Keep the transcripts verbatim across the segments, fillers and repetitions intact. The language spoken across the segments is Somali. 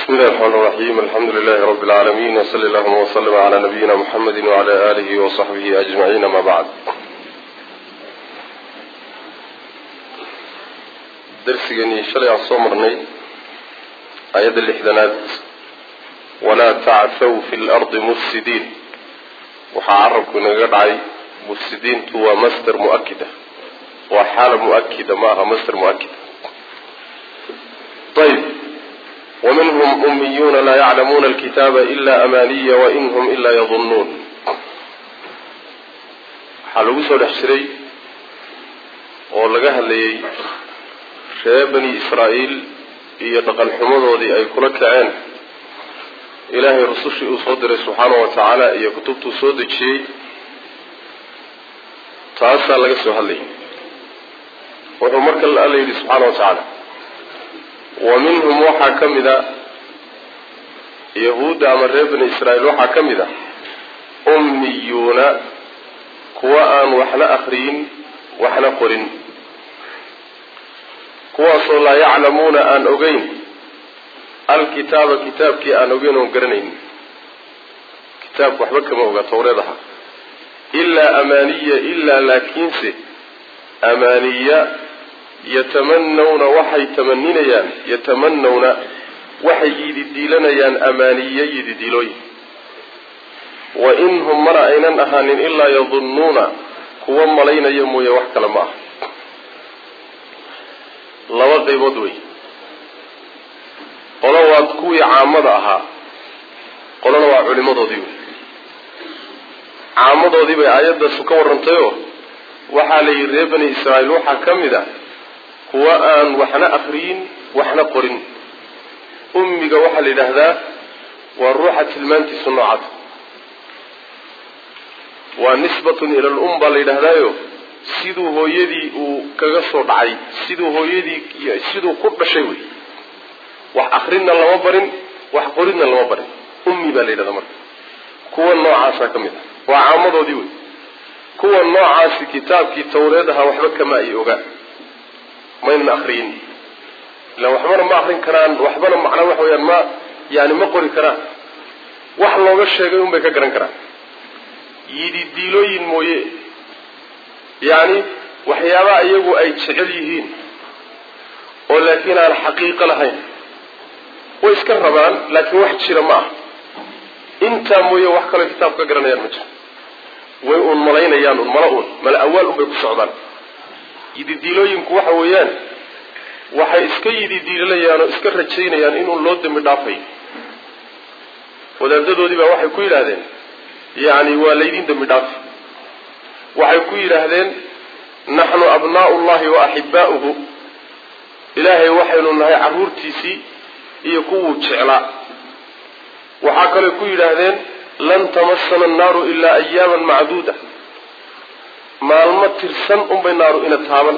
بسم الله الرحمن الرحيم الحمد لله رب العالمين وصلى الله وسلم على نبينا محمد وعلى آله وصحبه أجمعين ما بعد. درسيني شرع الصمرني آيات الإحدانات ولا تعثوا في الأرض مفسدين وحعرفكم نقرأي مفسدين هو مصدر مؤكدة وحالة مؤكدة معها مصدر مؤكدة. طيب ومنهم أميون لا يعلمون الكتاب إلا أماني وإنهم إلا يظنون. حلوس الحشري ولقاها اللي شاب بني إسرائيل يتقل حمود ذي أي كلك عين إلهي رسوشي أصدر سبحانه وتعالى يكتبت صدق شيء تأسى لك سهلي وعمرك الله سبحانه وتعالى. ومنهم وحا كمدا يهود أمر بني إسرائيل وحا كمدا أميون كواء وحنا أخرين وحنا قرين كواء لا يعلمون أن أغين الكتاب كتاب كي أن أغين وقرنين كتاب وحبك موقع توردها إلا أمانية إلا لكنسي أمانية يتمنون وحي تمنينيان يتمنون وحي يديلنيان أمانية يديلوي وإنهم مرأينا أهان إلا يظنون كوام ملينا يمو يوحك لما لوغي بدوي قلوا أدكوي عامضها قلوا علمض ديو عامض ديو آيات سكور رنطيو وحالي ريبني إسرائيل وحا كمدا هو أن وحنا أخرين وحنا قرين أمي وحل لهذا والروحة المانت صنعت ونسبة إلى الأم لهذا سيدو هو يدي كغصر عي سيدو هو يدي سيدو قرب شيء وأخرين المبرين وحقرين المبرين أمي بالي مر كو النوع عاسا كمدا وعامضو ديوي كو النوع عاسي كتاب كي تولدها وحبك ما يوغا من أخرين لو حمر ما أخرين كران وحبنا معنا وحويان ما يعني ما قري كران وحلا وشيء يوم بك كران كران يدي ديلوين مويه يعني وحيابا أيجو أي تشعليهين ولكن الحقيقة لهين ويسكربان لكن واحد شيء معه أنت مويه وحكى الكتاب كجران يرمج ويقول ملاين يان ملاؤون ملا أول أم بيكسعدان يدي ديلوين كوحا ويان waxay iska yidi diilayaan oo iska rajaynayaan inuu loo dimi dhaafay wadaadadoodii baa waxay ku yiraahdeen yaani waa leedin dimi dhaaf waxay ku yiraahdeen nahnu abnaa'u allahi wa ahibba'uhu ilaahay waxaynu nahay caruurtiisi iyo kuwu jeclaa waxa kale ku yiraahdeen lan tamassana an-naaru illa ayyaman ma'duda maalma tirsan um bay naaru ina taaban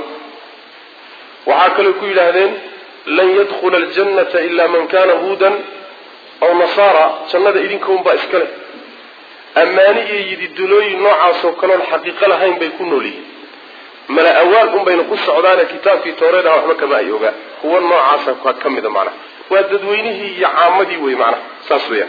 وعاكلوا كل هذين لن يدخل الجنة إلا من كان هودا أو نصارى جنة إذنكم بأسكله أماني يدي الدلوي نوعا سوكنا الحقيقة لهين بيكونوا لي ملا أول أم بين قصة عدانا كتاب في توريدها وحمك ما أيوغا هو النوعا سوكا كم إذا معنا والددوينه يعامدي وي معنا ساسويا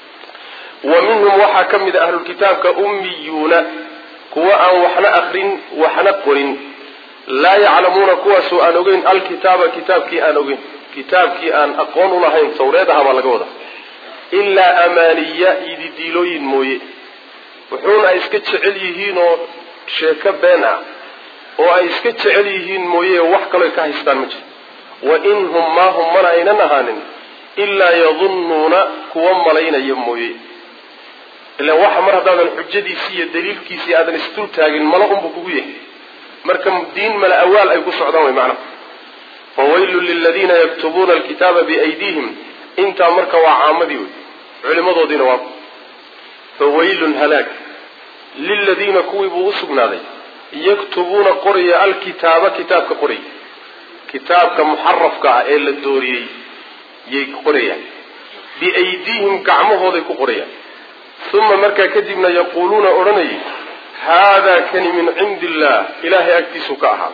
ومنهم وحا كم إذا أهل الكتاب كأميون كواء وحنا أخرين وحنا قرين لا يعلمون كواسو أن أغين الكتاب كتاب كي أن أغين كتاب كي أن أقون لهين توريدها ما لقوضة إلا أمانية يدي ديلوين موي وحون أيسكتش عليهين شيكا بينا وأيسكتش عليهين موي وحكا لكا هستان مجي وإنهم ما هم من أين نهان إلا يظنون كوام ملايين يموي إلا وحا مرهدان الحجدي سي الدليل كي سي آدن استلتاقين ملاهم بكوية مركم دين ملا أول أي قصة عدوي معنا فويل للذين يكتبون الكتاب بأيديهم انت مركا وعامدي علماء دين واب فويل هلاك للذين كويبوا أسقنا ذي يكتبون قرية الكتاب كتاب كقرية كتاب كمحرف كعائل الدوري يقرية بأيديهم كعمه ذي كقرية ثم مركا كدبنا يقولون أرني هذا كان من عند الله إلهي أكتسك أحد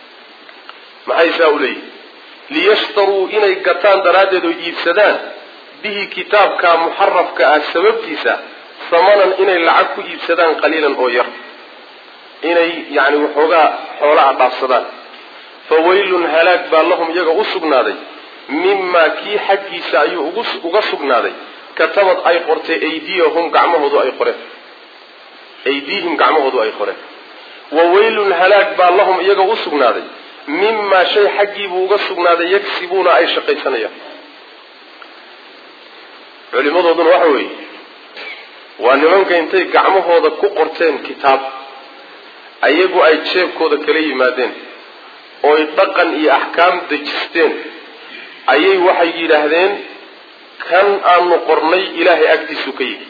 ما أيسا أولي ليشتروا إني قطان درادة ويجيب سدان bihi kitaabka muxarafka ah sababtiisa samanan inay lacag ku iibsadaan qaliilan oo yar inay yani waxoogaa xoolaa dhaafsadaan fawaylun halaag baa lahum iyaga u sugnaaday mimaa kii xaggiisa ayuu uga sugnaaday katabad ay qortay aydiyahum gacmahoodu ay qoreen aydiihim gacmahoodu ay qoreen wawaylun halaag baa lahum iyaga u sugnaaday mimaa shay xaggiibuu uga sugnaaday yagsibuuna ay shaqaysanayaan culimadooduna waxa weeye waa nimanka intay gacmahooda ku qorteen kitaab ayagu ay jeebkooda kala yimaadeen ooy dhaqan iyo axkaam dejisteen ayay waxay yidhaahdeen kan aanu qornay ilaahay agtiisu ka yimid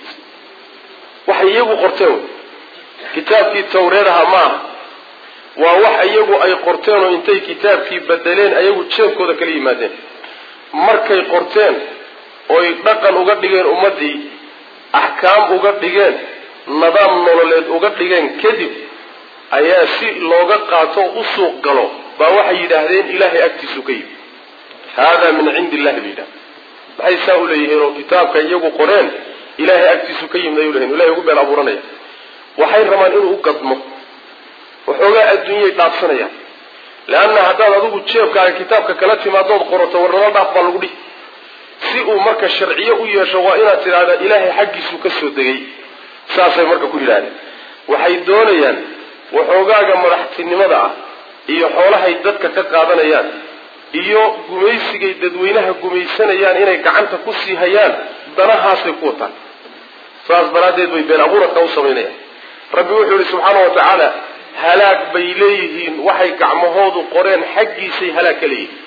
waxay iyagu qorteen kitaabkii tawreedaha maaha waa wax iyagu ay qorteen oo intay kitaabkii bedeleen ayagu jeebkooda kala yimaadeen markay qorteen ooy dhaqan uga dhigeen ummadii axkaam uga dhigeen nidaam nololeed uga dhigeen kadib ayaa si looga qaato u suuq galo baa waxay yidhaahdeen ilaahay agtiisu ka yimid haadaa min cindi illahi bay yidhahdeen maxay saa u leeyihiin oo kitaabka iyagu qoreen ilaahay agtiisu ka yimid ayuu leeyihin ilahay ugu been abuuranaya waxay rabaan inuu u gadmo waxoogaa adduunyay dhaafsanayaan leanna haddaad adigu jeebkaaga kitaabka kala timaadood qorato warnala dhaaf baa lagu dhihi si uu marka sharciyo u yeesho waa inaad tidhaahdaa ilaahay xaggiisuu ka soo degay saasay marka ku yidhahdeen waxay doonayaan waxoogaaga madaxtinimada ah iyo xoolahay dadka ka qaadanayaan iyo gumaysigay dadweynaha gumaysanayaan inay gacanta ku sii hayaan danahaasay ku wataan saas daraaddeed bay been abuuradka u samaynayaan rabbi wuxuu yihi subxaana wa tacaala halaag bay leeyihiin waxay gacmahoodu qoreen xaggiisay halaag ka leeyihiin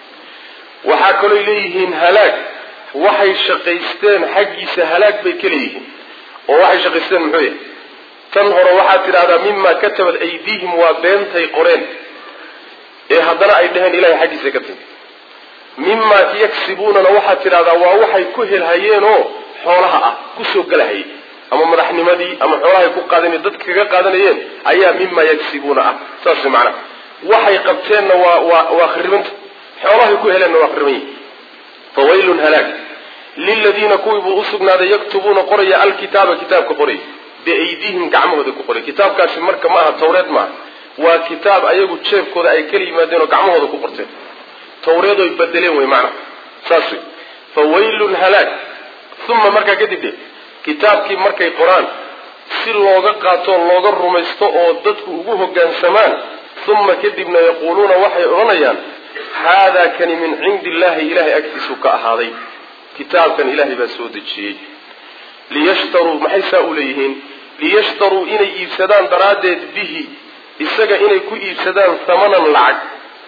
waxaa kalooy leeyihiin halaag waxay shaqaysteen xaggiisa halaag bay ka leeyihiin oo waxay shaqaysteen muxuu yahay tan hore waxaad tidhahdaa mima katabad aydiihim waa beentay qoreen ee haddana ay dheheen ilahay xaggiisa ka timi mima yaksibuunana waxaad tidhahdaa waa waxay ku helhayeen oo xoolaha ah kusoo galahayay ama madaxnimadii ama xoolahay ku qaadanayen dadka kaga qaadanayeen ayaa mima yaksibuuna ah saas macnaha waxay qabteenna waa waa waa kharibanta xoolahay ku heleenna waa khariban yihin fawaylun halaag liladiina kuwii buu usugnaaday yaktubuuna qoraya alkitaaba kitaabka qoraya biaydihim gacmahooda ku qoray kitaabkaasi marka maaha tawreed maaha waa kitaab ayagu jeebkooda ay kala yimaadeen oo gacmahooda ku qorteen tawreed oy bedeleen wey macnaha saas wey fawaylun halaag uma markaa kadib de kitaabkii markay qoraan si looga qaato looga rumaysto oo dadku ugu hoggaansamaan uma kadibna yaquuluuna waxay odhanayaan haadaa kani min cindi illahi ilahay agtiisuu ka ahaaday kitaabkan ilahay baa soo dejiyey liyashtaruu maxay saa u leeyihiin liyashtaruu inay iibsadaan daraaddeed bihi isaga inay ku iibsadaan hamanan lacag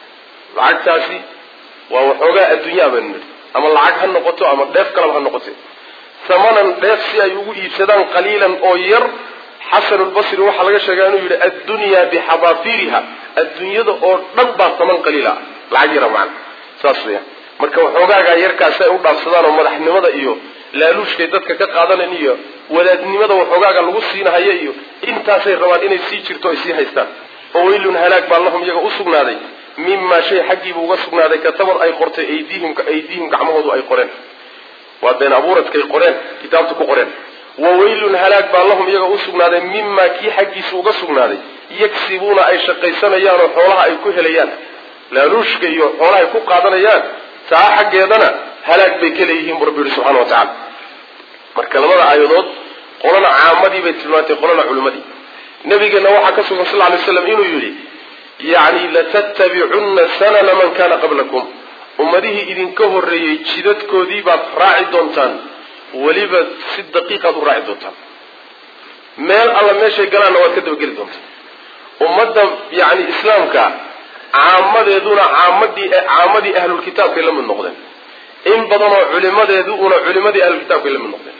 lacagtaasi waa waxoogaa adduunyaa banu nidhi ama lacag ha noqoto ama dheef kalaba ha noqote hamanan dheef si ay ugu iibsadaan qaliilan oo yar xasanulbasri waxaa laga sheegaa inuu yidhi addunyaa bixabaafiriha adduunyada oo dhan baa haman qaliila ah lacag yara macana saas weya marka waxoogaagaa yarkaasi ay u dhaafsadaan oo madaxnimada iyo laaluushkay dadka ka qaadanan iyo wadaadnimada waxoogaaga lagu siinahayo iyo intaasay rabaan inay sii jirto ay sii haystaan fawaylun halaag baa lahum iyaga u sugnaaday mimaa shay xaggiibuu uga sugnaaday katabad ay qortay aydiihim aydiihim gacmahoodu ay qoreen waa been abuuradkay qoreen kitaabta ku qoreen wawaylun halaag baa lahum iyaga u sugnaaday mimaa kii xaggiisa uga sugnaaday yagsibuuna ay shaqaysanayaan oo xoolaha ay ku helayaan laaluushka iyo xoolaha ay ku qaadanayaan taa xaggeedana halaag bay ka leeyihiin buu rabbi yihi subxana wa tacala marka labada aayadood qolana caamadii bay tilmaantay qolana culimadii nabigeena waxaa ka sugan sal lay slam inuu yidhi yani latattabicunna sanana man kana qablakum ummadihii idinka horreeyey jidadkoodii baad raaci doontaan weliba si daqiiqaad u raaci doontaan meel alla meeshay galaanna waad ka dabageli doontaan ummadda yani islaamka caamadeeduna caamadii caamadii ahlulkitaabkay la mid noqdeen in badanoo culimadeedu una culimadii ahlulkitaabkay la mid noqdeen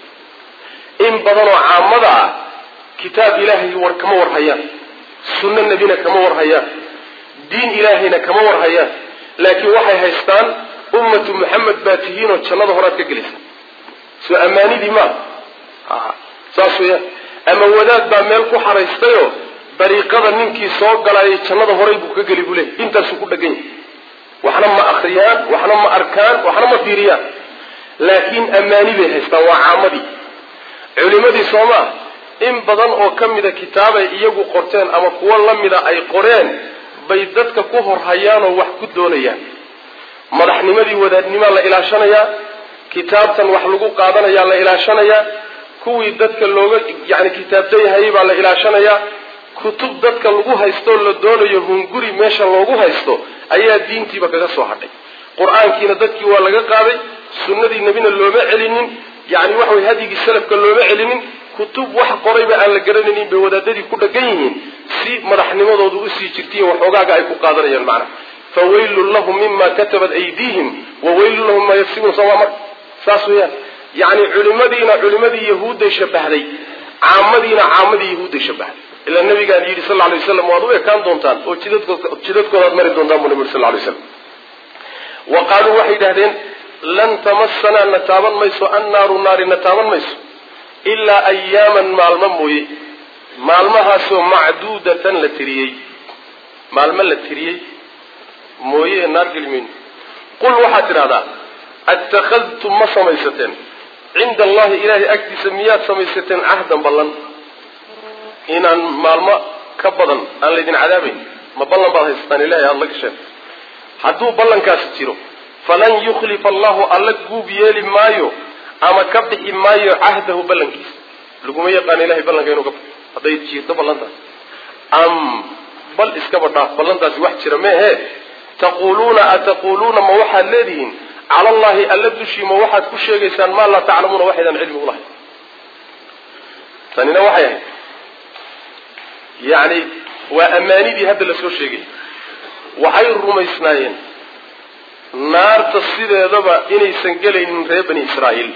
in badanoo caamada ah kitaab ilaahay war kama war hayaan sunno nebina kama war hayaan diin ilaahayna kama war hayaan laakiin waxay haystaan ummatu muxamed baa tihiinoo jannada horaad ka gelaysa soo ammaanidii maa saas weeyaan ama wadaad baa meel ku xaraystayoo dariiqada ninkii soo galaayay jannada horay buu ka geli buu leeyahy intaasuu ku dhagan yahay waxna ma akriyaan waxna ma arkaan waxna ma fiiriyaan laakiin ammaani bay haystaan waa caamadii culimadii Soomaa in badan oo kamida kitaabay iyagu qorteen ama kuwa lamida ay qoreen bay dadka ku horhayaan oo wax ku doonayaan madaxnimadii wadaadnimo la ilaashanaya kitaabtan wax lagu qaadanaya la ilaashanaya kuwii dadka looga yaani kitaabtay hayba la ilaashanaya kutub dadka lagu haysto la doonayo hunguri meesha loogu haysto ayaa diintiiba kaga soo hadhay quraankiina dadkii waa laga qaaday sunnadii nabina looma celinin yaani wax way hadigi salafka looma celinin kutub wax qorayba aan la garanaynin bay wadaadadii ku dhagan yihiin si madaxnimadoodu u sii jirtay waxoogaga ay ku qaadanayaan macna fawaylul lahum mimma katabat aydihim wa waylul lahum ma yaksibun sawama saasuya yaani culimadiina culimadii yahuuday shabahday caamadina caamadii yahuuday shabahday ila nabiga yiri sallallahu alayhi wasallam waadu ay kaan doontaan oo jidadkooda jidadkooda mari doontaan nabiga sallallahu alayhi wasallam وقالوا وحيدين لن تمسنا نتابن ميسو النار نار نتابن ميسو إلا أياما معلمة معلمها سو معدودة لتريي معلمة لتريي موية نار قلمين قل وحاتر هذا اتخذتم ما سميستين عند الله إلهي أكد سميات سميستين عهدا بلن إن معلمة كبضا الذين عذابين ما بلن بعض يستان إلهي الله كشف hadduu ballankaasi jiro falan yukhlifa allahu alla guub yeeli maayo ama ka bixi maayo cahdahu ballankiisa laguma yaqaan ilahay ballanka inuu ka bixi hadday jirto ballantaas am bal iskaba dhaaf ballantaasi wax jira meehe taquuluuna ataquuluuna ma waxaad leedihiin cala allahi alla dushii ma waxaad ku sheegaysaan maa laa taclamuuna waxaydaan cilmi u lahayn tanina waxay ahayd yacni waa ammaanidii hadda la soo sheegay waxay rumaysnaayeen naarta sideedaba inaysan gelaynin reer bani Israa'iil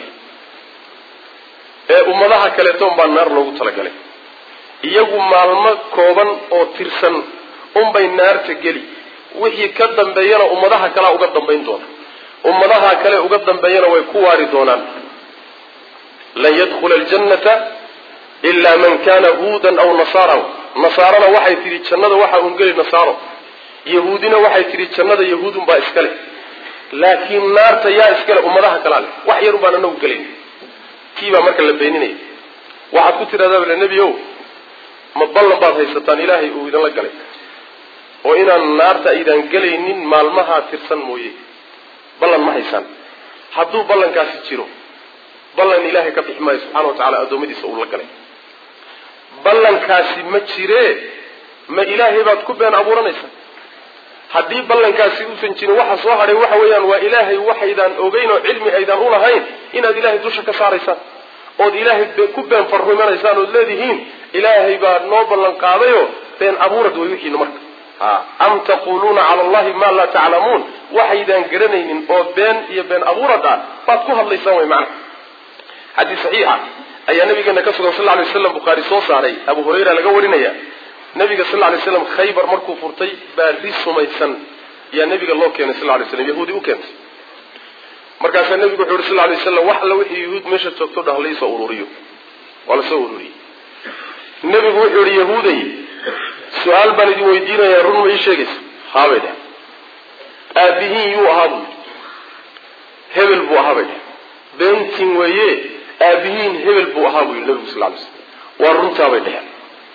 ee ummadaha kale toon baa naar loogu talagalay iyagu maalmo kooban oo tirsan un bay naarta gali wixii ka dambeeyana ummadaha kale uga dambeyn doona ummadaha kale uga dambeeyana way ku waari doonaan la yadkhul aljannata illa man kana hudan aw nasara nasarana waxay tiri jannada waxa uu gali nasaro yahuudina waxay tiri jannada yahuudun baa iskale laakiin naarta yaa iskale ummadaha kale wax yar baan anagu galin kiiba marka la beeninay waxa ku tiraada nabiyow ma ballan baad haysataan ilaahay uu idin la galay oo inaan naarta aydan galaynin maalmaha tirsan mooyee ballan ma haysan hadduu ballankaasi jiro ballan ilaahay ka biximay subhanahu wa ta'ala adoomadiisa uu la galay ballankaasi ma jiree ma ilaahay baad ku been abuuranaysaa haddii ballankaasi uusan jirin waxa soo haray waxa weeyaan waa ilaahay waxaydan ogeyn oo cilmi aydan u lahayn inaad ilaahay dusha ka saaraysaan oo ilaahay ku been farrumaysaan oo leedihiin ilaahay baa noo ballan qaadayo been abuurad way wixii marka ha am taquluna ala allahi ma la ta'lamun waxaydan garanaynin oo been iyo been abuurada baad ku hadlaysaan way macna hadii saxiixa ayaa nabigeena ka sugan sallallahu alayhi wasallam bukhari soo saaray abu hurayra laga warinaya nabiga sallallahu alayhi wasallam khaybar markuu furtay baa risumaysan ya nabiga loo keenay sallallahu alayhi wasallam yahuudi u keentay markaas nabigu wuxuu sallallahu alayhi wasallam wax la wixii yahuud meesha joogto dhahlayso ururiyo wala soo ururiyo nabigu wuxuu yiri yahuuday su'aal baan idin weydiinayaa run ma ii sheegaysaa haabada aabihiin yuu ahabu hebel buu ahabay beentin weeye aabihiin hebel buu ahabu nabigu sallallahu alayhi wasallam waa runtaa bay dhahay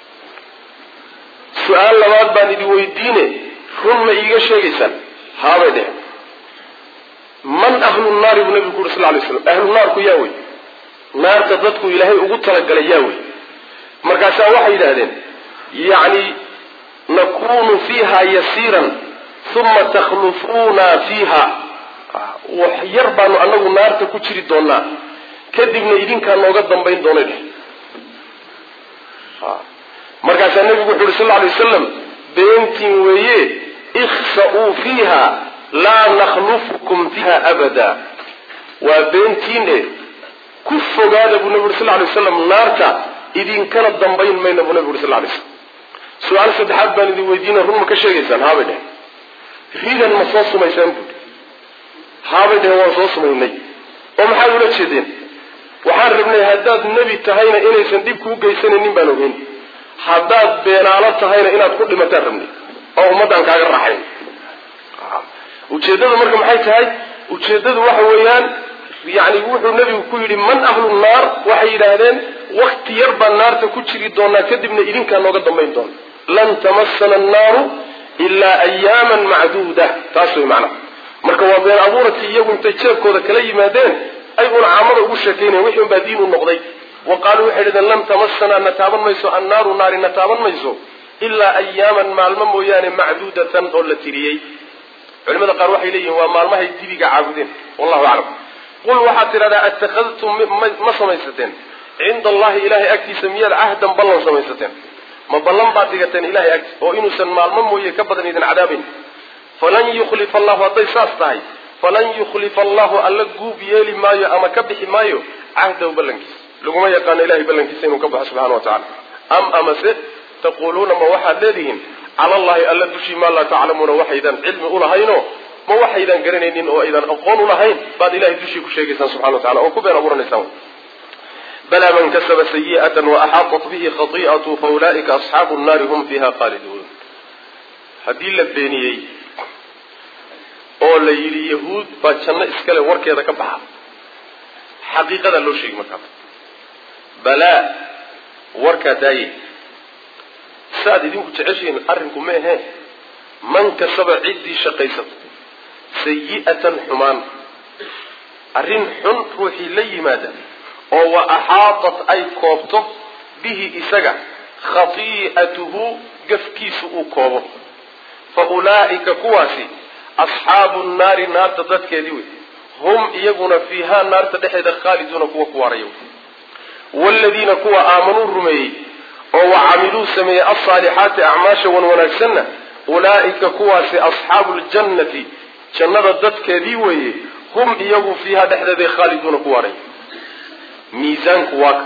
su'aal labaad baan idin weydiine run ma iiga sheegaysaan haabay dhahay man ahlu an-nar ibn nabi sallallahu alayhi wasallam ahlu an-nar ku yaaway naarta dadku ilaahay ugu tala galay yaaway markaas waxay yiraahdeen yaani nakunu fiha yasiran thumma takhlufuna fiha wa yarbanu anagu naarta ku jiri doonaa kadibna idinka nooga dambeyn doonay ha markaas nabigu wuxuu sallallahu alayhi wasallam beentin weeye ikhsa'u fiha la nakhlufukum fiha abada wa beentin ku fogaada bu nabigu sallallahu alayhi wasallam naarta idin kala dambeyn mayna bu nabigu sallallahu alayhi wasallam su'aal saddexaad baan idin weydiinay run ma ka sheegaysaan haabade ridan ma soo sumaysan bu haabade waa soo sumaynay oo maxay ula jeedeen waxaan rabnay haddaad nabi tahayna inaysan dib ku geysanaynin baan ogeyn haddaad beenaalo tahayna inaad ku dhimataan rabnay oo ummadan kaaga raaxayn ujeedadu marka maxay tahay ujeedadu waxa weeyaan يعني وحو النبي كل من أهل النار وحيدان وقت يربى النار تكتشري دونا كدبنا إذن كان وقد ضمين دون لن تمسنا النار إلا أياما معدودة تاسوي معنا مركوا بين أبورتي يوم تجيبكوا ذا كلي مادين أيضا عمروا بشكين وحيهم بادين النقضي وقالوا حيدا لن تمسنا نتابا ميسو النار نار نتابا ميسو إلا أياما معلما ويان معدودة أولا تريي علماء قالوا وحي ليه وما المهي الدبيق عابدين والله أعلم قل وحاتر هذا اتخذتم ما سميستين عند الله إلهي أكتي سميال عهدا بلن سميستين ما بلن بعدقتين إلهي أكتي وإنو سنما الممو يكبضن إذن عذابين فلن يخلف الله وطي ساستاي فلن يخلف الله ألا قوب يالي مايو أما كبح مايو عهدا وبلنكس لقما يقان إلهي بلنكسين وكبح سبحانه وتعالى أم أمسه تقولون ما وحد لديهم على الله ألا تشي ما لا تعلمون وحيدا علم أولهينو ما وحيدا قرنين أو أيضا أقول لهين بعد إلهي تشي كشيء سبحانه وتعالى وكبير أبورا نساون بلى من كسب سيئة وأحاطت به خطيئة فأولئك أصحاب النار هم فيها خالدون هذه البينية أو ليلي يهود باتشنا إسكال وركي هذا كبحة حقيقة لو شيء مكان بلى وركا داي ساد يدينكم تعيشين أرنكم ما هي من كسب عدي شقيسة سيئة حمان أرن حن روحي لي ماذا أو أحاطت أي كوبته به إسجع خطيئته قفكيس أكوبه فأولئك كواسي أصحاب النار نار تدتك يدوي هم يجون فيها نار تدحد خالدون كوا كواريو والذين كوا آمنوا الرمي أو عملوا سمي الصالحات أعماشا ونكسنا أولئك كواسي أصحاب الجنة جنة تدتك يدوي هم يجون فيها دحد خالدون كواريو ميزان كواك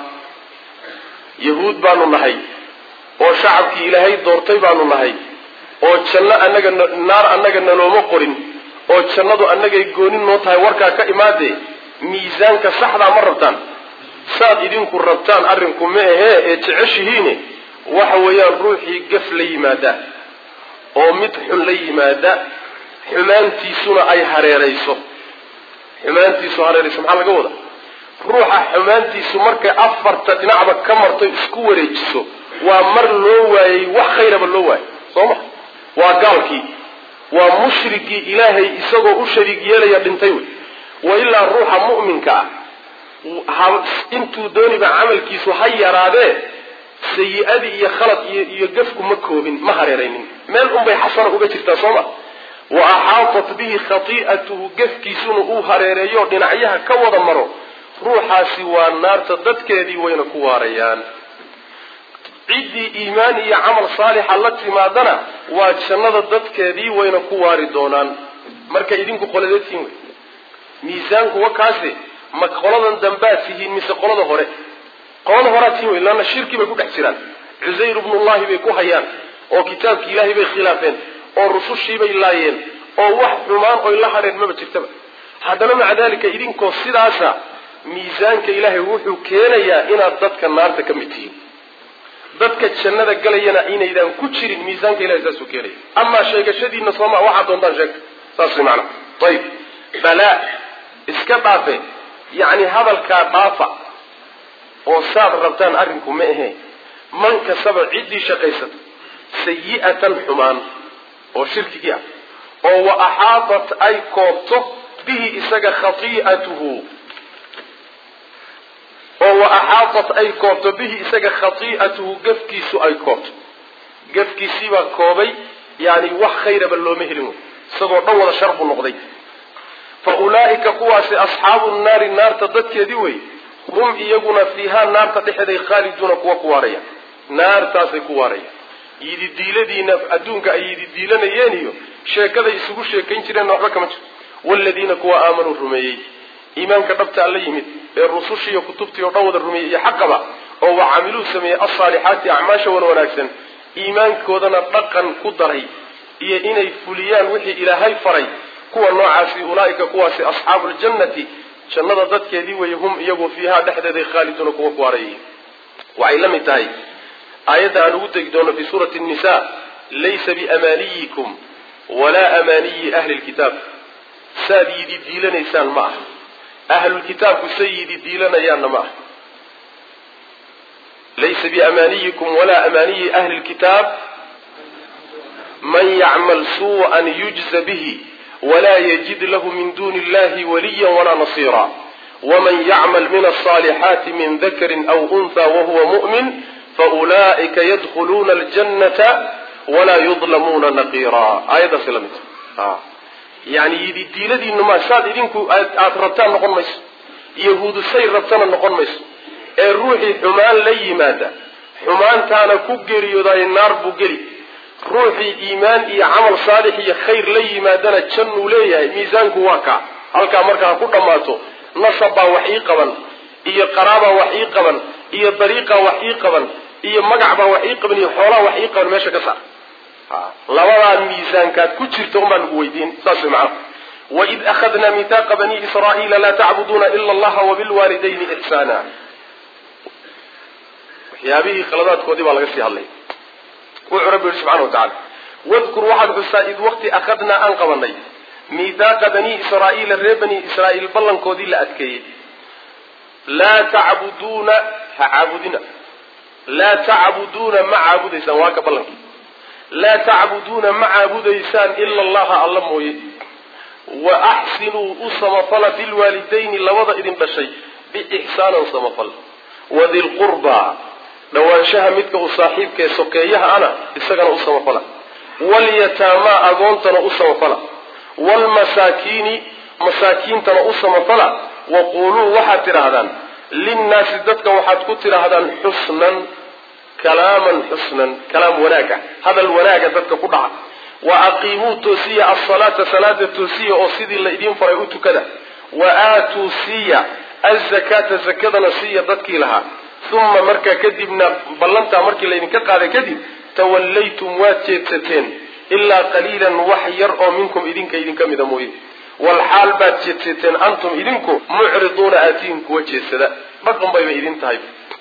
يهود بانو نهي او شعبك إلهي دورتي بانو نهي او جنة أنك نار أنك نلوم قرن او جنة أنك يقولين نوتها وركا كإمادة ميزان كسحدا مربتان ساد إذنكم ربتان أرنكم مئه تعشهيني وحويا روحي قفلي مادا او مدح لي مادا حمانتي سنة أي هريريسو حمانتي سنة هريريسو محال قوضة ruuxa xumaantiisu markay afarta dhinacba ka marto isku wareejiso waa mar loo waayay wax khayraba loo waayay sooma waa gaalkii waa mushrikii ilaahay isagoo u shariig yeelaya dhintay wey wa ilaa ruuxa mu'minka ah intuu dooniba camalkiisu ha yaraadee sayi'adii iyo khalad iyo gafku ma koobin ma hareeraynin meel unbay xasana uga jirtaa sooma wa axaatat bihi khati'atuhu gafkiisuna uu hareereeyo dhinacyaha ka wada maro ruuxaasi waa naarta dadkeedii wayna ku waarayaan ciddii iimaan iyo camal saalixa la timaadana waa jannada dadkeedii wayna ku waari doonaan marka idinku qoladeedtiin wey miisaanku waa kaasi ma qoladan dambaad tihiin mise qolada hore qolada horaa tiin wey laana shirki bay ku dhex jiraan cusayr ibnullahi bay ku hayaan oo kitaabkii ilaahay bay khilaafeen oo rusushii bay laayeen oo wax xumaan oy la hadheen maba jirtaba haddana maca daalika idinkoo sidaasa miisaanka ilaahay wuxuu keenayaa inaad dadka naarta ka mid tihiin dadka jannada galayana inaydaan ku jirin miisaanka ilaahay saasuu keenaya amaa sheegashadiina sooma waxaad doontaan sheegta saas way macna ayib balaa iska dhaafe yacni hadalkaa dhaafa oo saad rabtaan arrinku ma ahe man kasaba ciddii shaqaysata sayi'atan xumaan oo shirkigii ah oo wa axaatat ay koobto bihi isaga khati'atuhu oo wa axaatat ay koobto bihi isaga khati'atuhu gafkiisu ay koobto gafkiisii baa koobay yani wax khayraba looma helin wey isagoo dhan wada shar buu noqday fa ulaa'ika kuwaasi asxaabu nnaari naarta dadkeedii wey hum iyaguna fiihaa naarta dhexeeday khaaliduuna kuwa ku waaraya naartaasay ku waaraya yididiiladiina adduunka ay yididiilanayeen iyo sheekaday isugu sheekayn jireen waxba kama jiro waaladiina kuwa aamanuu rumeeyey iimaanka dhabta alla yimid ee rusushii iyo kutubtii oo dhan wada rumeeyey iyo xaqaba oo wa camiluu sameeyey alsaalixaati acmaasha wan wanaagsan iimaankoodana dhaqan ku daray iyo inay fuliyaan wixii ilaahay faray kuwa noocaasi ulaa'ika kuwaasi asxaabu ljannati jannada dadkeedii weeye hum iyagoo fiihaa dhexdeeday khaaliduuna kuwa ku waarayay waxay la mid tahay aayadda aan ugu tegi doono fi suurati nisa laysa biamaaniyikum walaa amaaniyi ahli lkitaab saad yidi diilanaysaan ma aha أهل الكتاب سيدي ديلنا يا نماه ليس بأمانيكم ولا أماني أهل الكتاب من يعمل سوءا يجز به ولا يجد له من دون الله وليا ولا نصيرا ومن يعمل من الصالحات من ذكر أو أنثى وهو مؤمن فأولئك يدخلون الجنة ولا يظلمون نقيرا. آية سلمت آه. يعني يدي الدينة دي إنما ساد إذنكو أتربتان نقول ميس يهود السير ربتان نقول ميس الروحي حمان لي ماذا حمان تانا كوكري يضاي النار بوكري روحي إيمان إي عمل صالح إي خير لي ماذا تشنو لي ميزانك واقع هلكا مركا كل ماتو نصبا وحيقبا إي قرابا وحيقبا إي طريقا وحيقبا إي مقعبا وحيقبا إي حولا وحيقبا ماشا كسا لولا الميزان كانت كتير تغمان قويدين ساسي معه. وإذ أخذنا ميثاق بني إسرائيل لا تعبدون إلا الله وبالوالدين إحسانا يا به خلدات كودي بالله سي الله ورب سبحانه وتعالى واذكر واحد بس إذ وقت أخذنا أنقبني ميثاق بني إسرائيل الرب بني إسرائيل بلن كودي لا أتكي لا تعبدون فعبدنا لا تعبدون مع عبد سواك بلن لا تعبدون مع عبد إنسان إلا الله الله موي وأحسنوا أصمفل في الوالدين لوضع إذن بشيء بإحسان أصمفل وذي القربى لو أنشأ متك وصاحبك سكيها أنا إستغنى أصمفل واليتامى أغنتنا أصمفل والمساكين مساكين تنا أصمفل وقولوا واحد ترهدان للناس دتك واحد كتر هذا حسنا كلاما حسنا كلام وناجع هذا الوناجع دتك كلها وأقيموا توسية الصلاة صلاة توسية أصيد الذين فرعوتوا كذا وآتوا سية الزكاة زكاة نسية دتك لها ثم مركا كذبنا بلنتا مركا لين كقاعدة كذب توليتم واتيتين إلا قليلا وحير منكم إذن كإذن كم إذا موين والحال باتيتين أنتم إذنكم معرضون آتينك وجه السداء بقم بيما إذن تهيب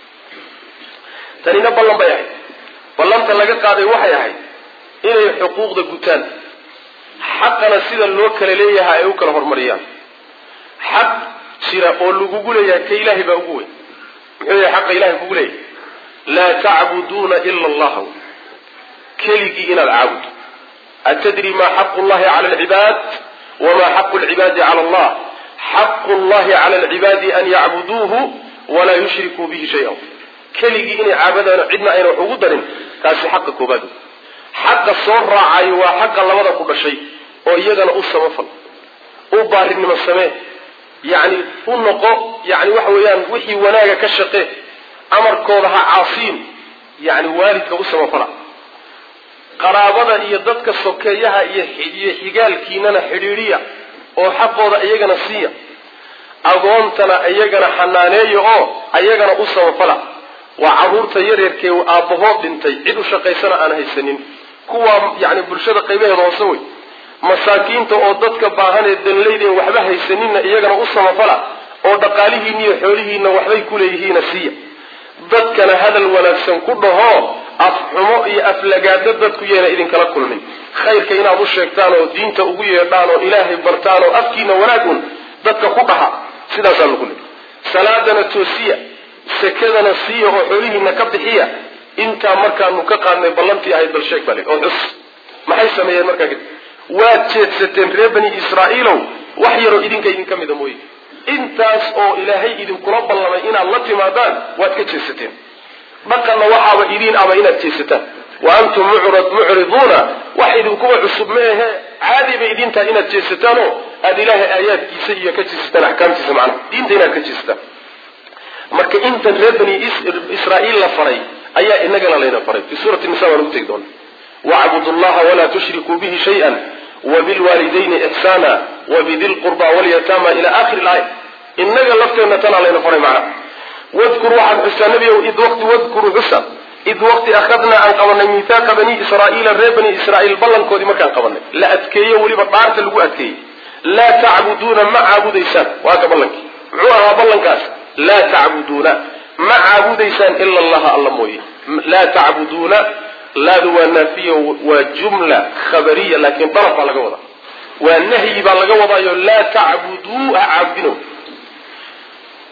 تانينا بلن بيهي بلنتا لقى قاعدة وحيهي إلي حقوق دا قتان حقنا سيدا الوكال ليها أيوكال هرمريان حق سيرا قولوا قولي كإلهي بأقوي حق إلهي بأقوي لا تعبدون إلا الله كلي إلى العبد أتدري ما حق الله على العباد وما حق العباد على الله؟ حق الله على العباد أن يعبدوه ولا يشركوا به شيئا كلي إن عبدنا عدنا أين عبودنا كاسي حق كبادو حق الصور راعي وحق الله وضع كل شيء ويجعل أصلا مفل أبارد من السماء يعني النقاء يعني وحويان وحي وناجا كالشقاء أمر كونها عاصين يعني والد كأصلا مفل قرابنا يددك السكيها يحيقال كيننا حريرية وحقوضا أيقنا سيا أقومتنا أيقنا حناني أو أيقنا أصلا مفل وعرورتا يريركي وآبهوت بنتي عدو شقيسنا أنا هيسنين كوا يعني برشادة قيبه نوصوي مساكين تأودتك باهان الدنليدين وحبها هيسنين إيقنا أصلا مفلا ودقاليه نيو حوليه وحبي كليه نسيا ضدكنا هذا الولادسان كله أفحمو إي أفلقات ضدك يانا إذن كلا كل من خير كينا أبو الشيكتان ودين تأوي يدان وإلهي برتان وأفكين وراكون ضدك كلها سيدا سألو كله سلادنا توسية سكدنا سيئة وحوليه نكبحية انت مركا مكاقا بلنتي هاي بالشيك بالك او حس ما حي سميه مركا كده واتشيت ستين ريبني إسرائيل وحيرو إذن كإذن كم إذا موي انتاس او إلهي إذن قرب الله إنا الله تمادان واتكتش ستين بقى الله وحا وإذين أبا إنا تشيستان وأنتم معرض معرضون وحيدو كوا عصب ميه عادي بإذين تا إنا تشيستانو هذه الله آيات كيسية كتشيستان أحكام تسمعنا دين تينا كتشيستان marka inta reer bani Israa'iil la faray ayaa inagana leena faray fi suurati Nisaa wala tagdoon wa'budullaha wala tushriku bihi shay'an wa bil walidayni ihsana wa bidil qurba wal yatama ila akhir al-ayat inaga lafteena tan leena faray macna wadhkuru wa hasannabi id waqti wadhkuru bisa id waqti akhadna an qawana mithaqa bani Israa'iil reer bani Israa'iil ballankoodi markaan qabanay la adkeeyo waliba dhaarta lagu adkeeyo la ta'buduna ma'a budaysan wa ka ballanki wuxuu ballankaas لا تعبدون ما عبوديسان إلا الله الله موي لا تعبدون لا ذو النافية وجملة خبرية لكن طرف على قوضة والنهي بالقوضة لا تعبدوا عبدنا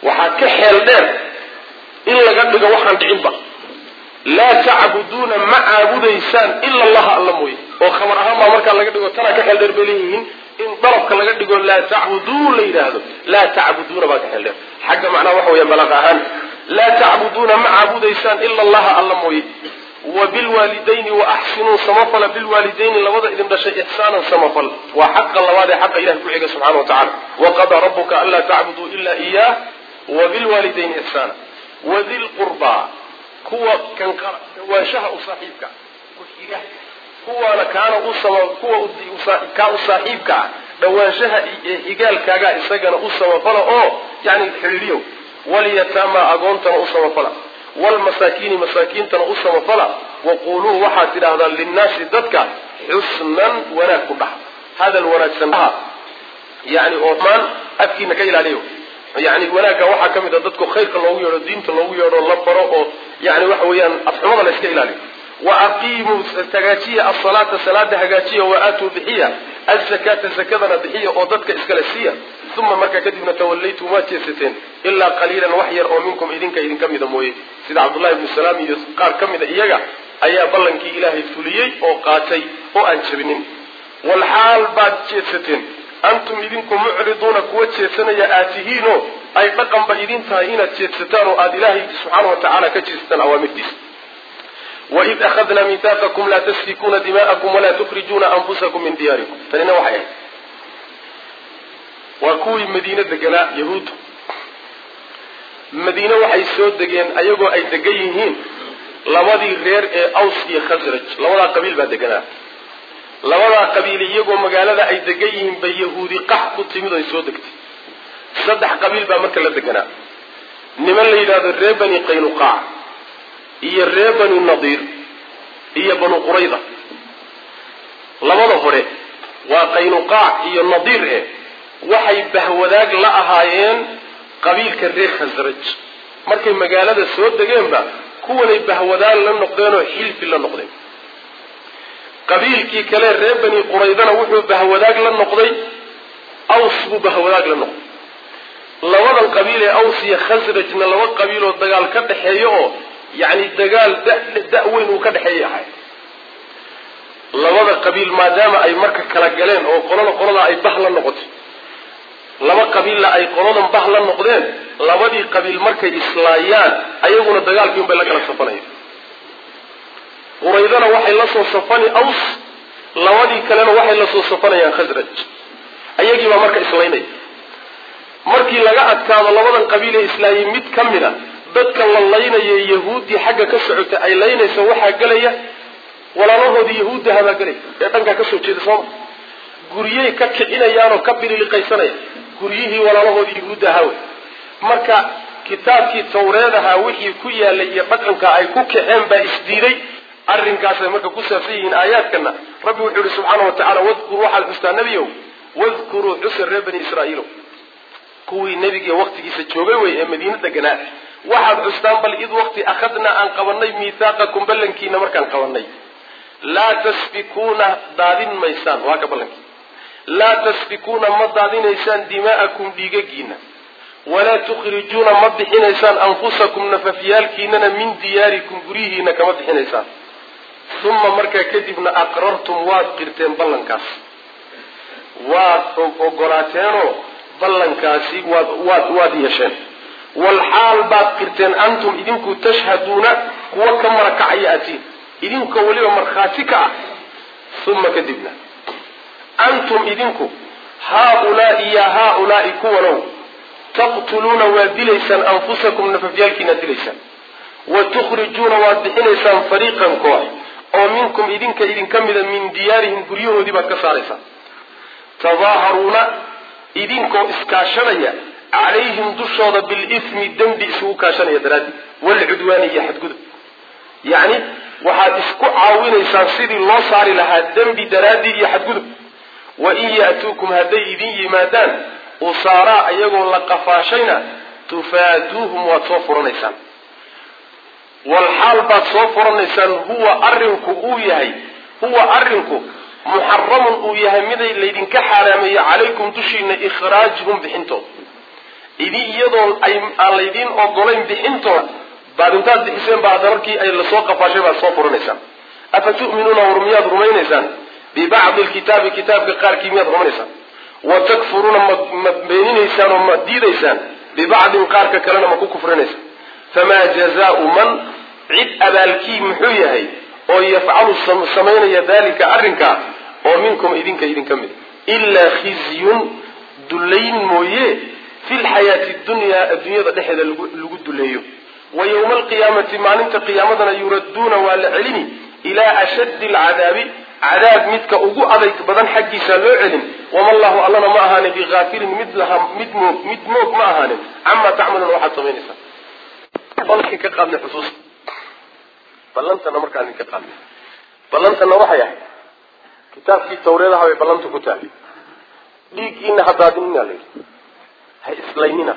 waxaa ka xeel dheer in laga dhigo waxaan dhicinba laa tacbuduuna ma caabudaysaan ila allaha alla mooye oo khabar ahaan baa markaa laga dhigo tanaa ka xeel dheer bay leeyihiin in dalabka laga dhigo laa tacbuduu la yidhaahdo laa tacbuduuna baa ka xeel dheer xagga macnaha waxa weya balaaq ahaan laa tacbuduuna ma caabudaysaan ila allaha alla mooye وبالوالدين وأحسنوا سمفل بالوالدين لوضع إذن دشي إحسانا سمفل وحق الله وهذا حق إله كل سبحانه وتعالى وقضى ربك ألا تعبدوا إلا إياه وبالوالدين إحسانا وذي القربى هو كان وشاء صاحبك هو كان أصلا هو كان صاحبك وشاء إيجال كاجا إسجن أصلا فلا أو يعني حليو وليتامى أجونتنا أصلا فلا والمساكين مساكين تنقص مفلا وقولوا وحات هذا للناس ضدك حسنا وراك بح هذا الوراك سنها يعني عثمان أبكي نكيل عليه يعني وراك وحا كم ضدك خير الله يرى الدين الله يرى الله براء يعني وحويان أفحمد الله يسكيل عليه وأقيموا تجاتية الصلاة صلاة هجاتية وآتوا بحية الزكاة الزكاة بحية وضدك إسكالسية ثم مركا كدبنا توليتوا ما تيستين إلا قليلا وحير أو منكم إذن كإذن كم يدموي سيد عبد الله بن السلام يقال كم يدا إيجا أيا بلنكي إلهي الثليي أو قاتي أو أنشبنين والحال بعد تيستين أنتم إذنكم معرضون قوة تيستين يا آتهينو أي رقم بإذن تهينا تيستان وآد إلهي سبحانه وتعالى كتيستان أوامر ديس وإذ أخذنا ميثاقكم لا تسفكون دماءكم ولا تخرجون أنفسكم من دياركم فلنا وحي وكوي مدينة دقناء يهود مدينة وحي سود دقين أيقو أي دقيهين لوادي غير أوسي خزرج لولا قبيل بعد دقناء لولا قبيل يقو مقالة أي دقيهين بيهودي قحق تميضا يسود دقت صدح قبيل بامركة لدقناء نمن ليلة الريبني قينقاع هي الريبني النظير هي بنو قريضة لولا هوري وقينقاع هي النظير إيه waxay bahwadaag la ahaayeen qabiilka reer khasraj markay magaalada soo dageenba kuwanay bahwadaag la noqdeen oo xilfi la noqdeen qabiilkii kale reer bani quraydana wuxuu bahwadaag la noqday aws buu bahwadaag la noqday labadan qabiil ee aws iyo khasrajna laba qabiil oo dagaal ka dhaxeeyo oo yaani dagaal da' weyn uu ka dhaxeeyahay labada qabiil maadaama ay marka kala galeen oo qolada qolada ay bah la noqotay laba qabiil ay qoladan bah la noqdeen labadii qabiil markay islaayaan ayaguna dagaalkii bay la kala safanayeen quraydana waxay la soo safani aws labadii kalena waxay la soo safanayaan khasraj ayagii baa marka islaynay markii laga adkaado labadan qabiil ee islaayay mid kamida dadka la laynayay yahuudi xagga ka socota ay laynayso waxa galaya walaalahoodii yahuudi haba galay ee dhanka ka soo jeeda soo guriyay ka kicinayaan oo ka biliqaysanay guriyihii walaalahoodii yahuudi ahaa marka kitaabkii tawreedaha wixii ku yaalay iyo dhaqanka ay ku kiceen baa isdiiday arrinkaas ay marka ku saafiyeen aayaadkana rabbi wuxuu yiri subhanahu wa ta'ala wadkuru waxal xustaa nabiyow wadkuru xusr reer bani israa'iil kuwii nabiga waqtigiisa joogay way ee madiina deganaa waxaad xustaan bal id waqti akhadna aan qabanay miisaaqakum ballankiina markaan qabanay la tasfikuna daadin maysan waa ka ballanki لا تسفكون مضادين إنسان دماءكم ديجينا ولا تخرجون مضحين إنسان أنفسكم نففيالكيننا من دياركم بريهنا كمضحين إنسان ثم مركا كذبنا أقررتم واد قرتين بلنكاس واد وقراتينو بلنكاسي واد واد واد يشان والحال بعد قرتين أنتم إذنكم تشهدون وكم ركعياتي إذنكم ولي مرخاتك ثم كذبنا أنتم إذنكم هؤلاء يا هؤلاء كونوا تقتلون وادليسا أنفسكم نففيالك ندليسا وتخرجون وادحينيسا فريقا كوي أو منكم إذنك إذن كمدا من ديارهم قريون دي بكساريسا تظاهرون إذنكم إسكاشنيا عليهم دشوض بالإثم الدم بإسوه كاشنيا درادي والعدوانية حد قدر يعني وحاد إسكو عاوينيسا سيدي الله صاري لها الدم بدرادي يحد قدر وإن يأتوكم هدي ذي يمادان وصاراء يقول لقفاشينا تفادوهم وتصفر نيسان والحال بتصفر نيسان هو أرنك أويهي هو أرنك محرم أويهي مذي الذين كحرامي عليكم تشين إخراجهم بحنتو idin iyadoo ay aan laydin ogolayn bixintooda baad intaad bixiseen baa dararkii ay lasoo qafaashay baad soo furanaysaan afatu'minuuna warmiyaad rumaynaysaan bibacdi alkitaabi kitaabka qaarkii miyaad rumaynaysaan watakfuruuna ma beeninaysaan oo ma diidaysaan bibacdin qaarka kalena ma ku kufrinaysaan famaa jazaau man cid abaalkii muxuu yahay oo yafcalu samaynaya dalika arrinkaa oo minkum idinka idinka mid ilaa khizyun dullayn mooye fi lxayaati dunyaa adduunyada dhexeeda lagu duleeyo wa yawma alqiyaamati maalinta qiyaamadana yuradduuna waa la celini ilaa ashaddi alcadaabi cadaab midka ugu adayg badan xaggiisa loo celin wama allahu allana ma ahaanin bigaafilin mid laha mid moog mid moog ma ahaanin camaa tacmaluuna waxaad samaynaysaa balkii ka qaadnay xusuusta ballantana markaan idinka qaadnay ballantana waxay ahayd kitaabkii tawreedaha bay ballanta ku tahay dhiiggiina hadaadinina la yidhi ha islaynina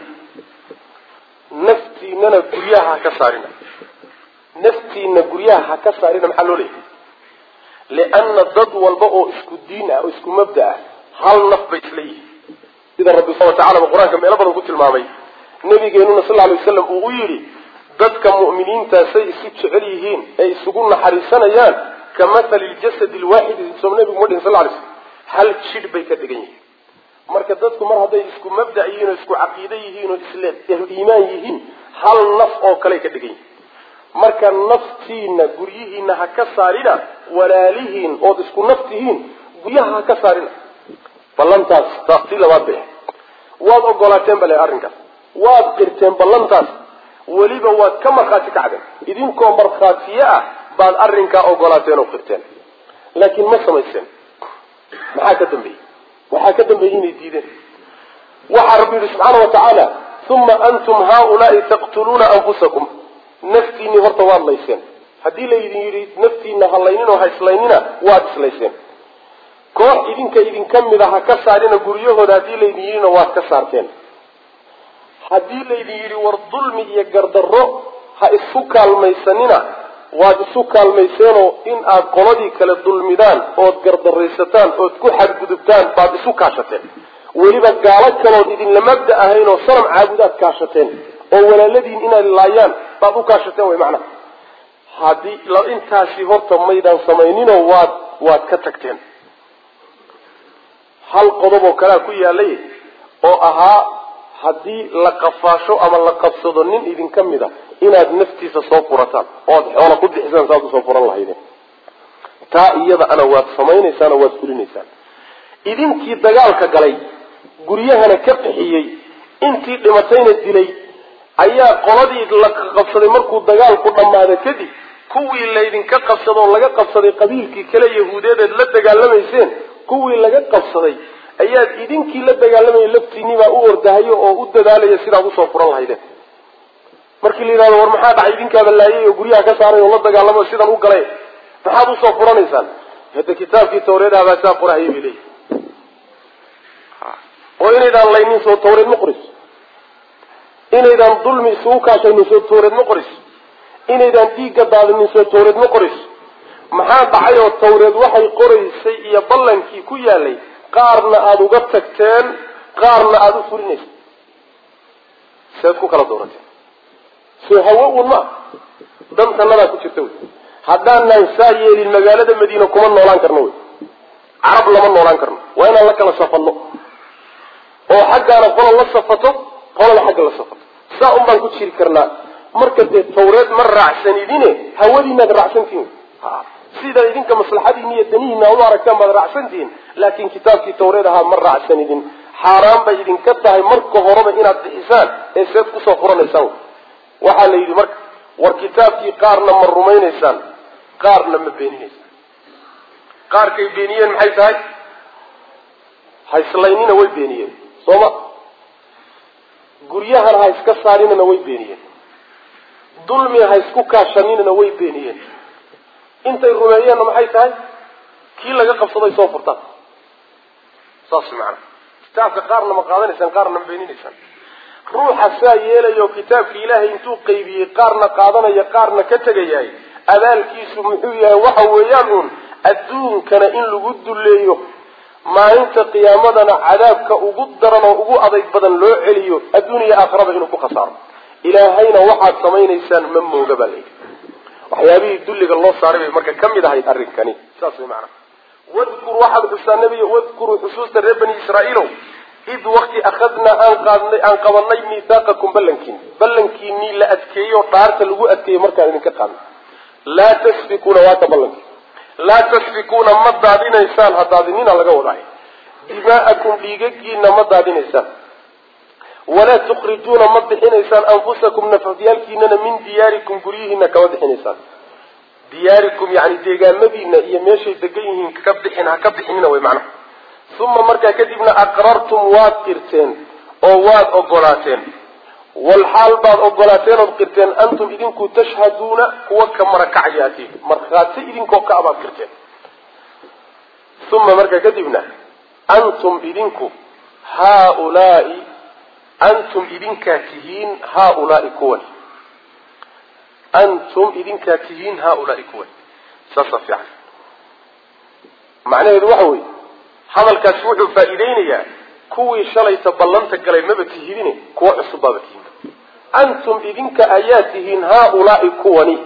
naftiinana guryaha ha ka saarina naftiina guryaha ha ka saarina maxaa loo leeyahay lianna dad walba oo isku diin ah oo isku mabda ah hal naf bay isla yihiin sida rabbi subxana watacala ba qur-aanka meelo badan ku tilmaamay nabigeenuna sal lla alay wasalam uu u yidhi dadka mu'miniintaasay isu jecel yihiin ay isugu naxariisanayaan ka mathali ljasadi alwaaxidi soo nabigu ma dhihin sal alay slam hal jidh bay ka dhigan yihiin marka dadku mar hadday isku mabda yihiin oo isku caqiide yihiin oo isle ehlu iimaan yihiin hal naf oo kale ka dhigan yihiin marka naftiina guryihiina ha ka saarina walaalihiin ood isku naftihiin guryaha ha ka saarina ballantaas taasi labaad bay waad ogolaateen bale arrinkaas waad qirteen ballantaas weliba waad ka markhaati kacdeen idinkoo markhaatiye ah baad arrinkaa ogolaateen oo qirteen laakiin ma samayseen maxaa ka dambeeyey waxaa ka dambeeyey inay diideen waxaa rabbi yihi subxaana wa tacaala uma antum haaulaai taqtuluuna anfusakum naftiinii horta waad layseen haddii laydin yidhi naftiina halaynin oo ha islaynina waad islayseen koox idinka idinka mid a ha ka saarina guryahooda haddii laydin yidhina waad ka saarteen haddii laydin yidhi war dulmi iyo gardarro ha isu kaalmaysanina waad isu kaalmayseenoo in aad qoladii kale dulmidaan ood gardaraysataan ood ku xadgudubtaan baad isu kaashateen weliba gaalo kalood idinla mabda ahayn oo sanam caabudaad kaashateen oo walaaladiin inaad laayaan baad u kaashateen way macnaha haddii intaasi horta maydaan samayninoo waad waad ka tagteen hal qodob oo kalea ku yaalay oo ahaa haddii la qafaasho ama la qabsado nin idinka mid a inaad naftiisa soo furataan ood xoola ku bixisaan saad usoo furan lahaydeen taa iyada ana waad samaynaysaan oo waad fulinaysaan idinkii dagaalka galay guryahana ka bixiyey intii dhimatayna dilay ayaa qoladii la qabsaday markuu dagaalku dhammaada kadib kuwii laydinka qabsadoo laga qabsaday qabiilkii kale yahuudeedeed la dagaalamayseen kuwii laga qabsaday ayaad idinkii la dagaalamaya laftiinibaa u ordahayo oo u dadaalaya sidaad usoo furan lahaydeen markii la yidhahdo war maxaa dhacay idinkaaba laayay oo guryaha ka saaray oo la dagaalamo sidan u galay maxaad usoo furanaysaan hadda kitaabkii tawreedaha baa saa qorahaya bay leeyihi oo inaydaan laynin soo tawreed ma qoriso inaydaan dulmi isugu kaashaynin soo tawreed ma qoriso inaydaan dhiigga daadinin soo tawreed ma qoriso maxaa dhacay oo tawreed waxay qoraysay iyo ballankii ku yaalay qaarna aada uga tagteen qaarna aada u fulinaysa seed ku kala doorateen soo hawo un ma dantanadaa ku jirta wey haddaanaan saa yeelin magaalada madiina kuma noolaan karno wey carab lama noolaan karno waa inaan la kala safanno oo xaggaana qola la safato qolada xagga la safato saa un baan ku jiri karnaa marka dee tawreed ma raacsanidine hawadiinaad raacsantihin ha sidaa idinka maslaxadiina iyo danihiina u aragtaan baad raacsantihiin laakiin kitaabkii tawreed ahaa ma raacsanidin xaaraan bay idinka tahay marka horeba inaad bixisaan ee seed kusoo furanaysaan waxaa la yidhi marka war kitaabkii qaarna ma rumaynaysaan qaarna ma beeninaysaan qaarkay beeniyeen maxay tahay hayslaynina way beeniyeen sooma guryahana ha iska saarinana way beeniyeen dulmi ha isku kaashaninana way beeniyeen intay rumeeyeenna maxay tahay kii laga qabsaday soo furtaan saas macana kitaabka qaarna ma qaadanaysaan qaarna ma beeninaysaan ruuxa saa yeelayo kitaabka ilaahay intuu qaybiyey qaarna qaadanaya qaarna ka tegayahay abaalkiisu muxuu yahay waxa weeyaan uun adduunkana in lagu dulleeyo ما أنت قيامتنا عذابك وقدرنا وقو أضيك بدن لو عليو الدنيا أقرب إنك خسار إلهينا واحد سمين إنسان ممو قبله وحيابي يدلق الله صاربه مركا كم يدهي الركاني ساسي معنا واذكر واحد حسان النبي واذكر حسوس بني إسرائيل إذ وقت أخذنا أن قبلنا ميثاقكم بلنكين بلنكين لا أتكي وطارت لغو أتكي مركا إنك قام لا تسفكون واتبلنك لا تسفكون مدادين إنسان هدادين على قوله دماءكم بيجينا مدادين إنسان ولا تخرجون مدحين إنسان أنفسكم نفذيالكينا من دياركم قريهنا كودحين إنسان دياركم يعني ديقان مبينا إيا ماشي دقيهن كبدحين كبدحين ويمعنا ثم مركا كذبنا أقررتم واد إرتين أو واد أقولاتين والحال بعض أقولاتين وبقرتين أنتم إذنكم تشهدون وكا مركعياتي مركاتي إذنكم كأبا بقرتين ثم مركا كذبنا أنتم إذنكم هؤلاء أنتم إذن كاتهين هؤلاء كون أنتم إذن كاتهين هؤلاء كون سأصف يعني معنى هذا وحوي هذا الكسوع فائدين يعني كوي شلي تبلنتك قلي ما بتهيني كوع الصبابتين أنتم إذن كآياتهين هؤلاء كوني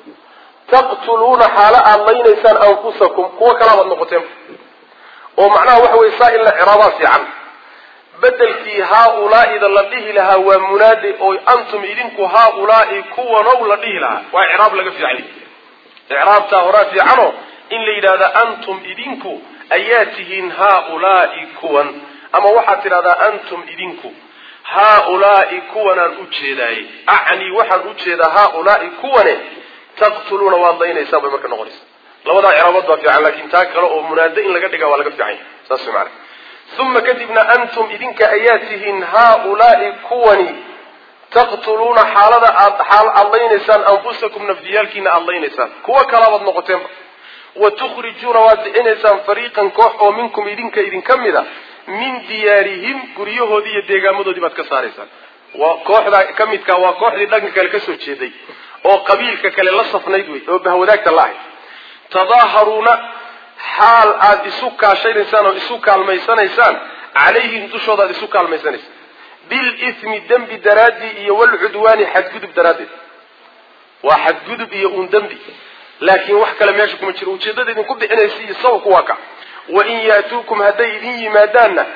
تقتلون حالاء الله نيسان أنفسكم كوة كلام النقطين ومعناه وحوي سائل العرابات عنه بدلكي هؤلاء إذا لديه لها ومنادي أو أنتم إذنكو هؤلاء كونوا لديه لها وإعراب لك في عليه إعراب تاهرات عنه إن لإذا أنتم إذنكو أياتهن هؤلاء كون أما واحد هذا أنتم إذنكو هؤلاء كونا أجهداي أعني واحد أجهد هؤلاء كونا تقتلون والله يسابق مركا نغرس لو ذا إعرابات في عليه لكن تاكروا منادئين لك ولا في عليه ساسو معك ثم كتبنا أنتم إذن كآياتهن هؤلاء كوني تقتلون حالة حال الله نسان أنفسكم نفديالكين الله نسان كوا كلام النقطين وتخرجون وادئين نسان فريقا كوح ومنكم إذن كإذن كمذا من ديارهم كريوه دي الدقامدو دي باتكساريسان وكوح كمذا وكوح دي لغنك الكسر جيدي وقبيلك كاللصف نيدوي وبهوداك الله تظاهرون حال آد إسوكا شيء إنسان وإسوكا الميسان عليهم تشهد آد إسوكا الميسان بالإثم الدنب درادي والعدوان حد قدب درادي واحد قدب يؤون دنبي لكن وحكا لم يشكم الشيء وشدد إذن كبد إنا يسي صوك واقع وإن يأتوكم هدي إذن مادانا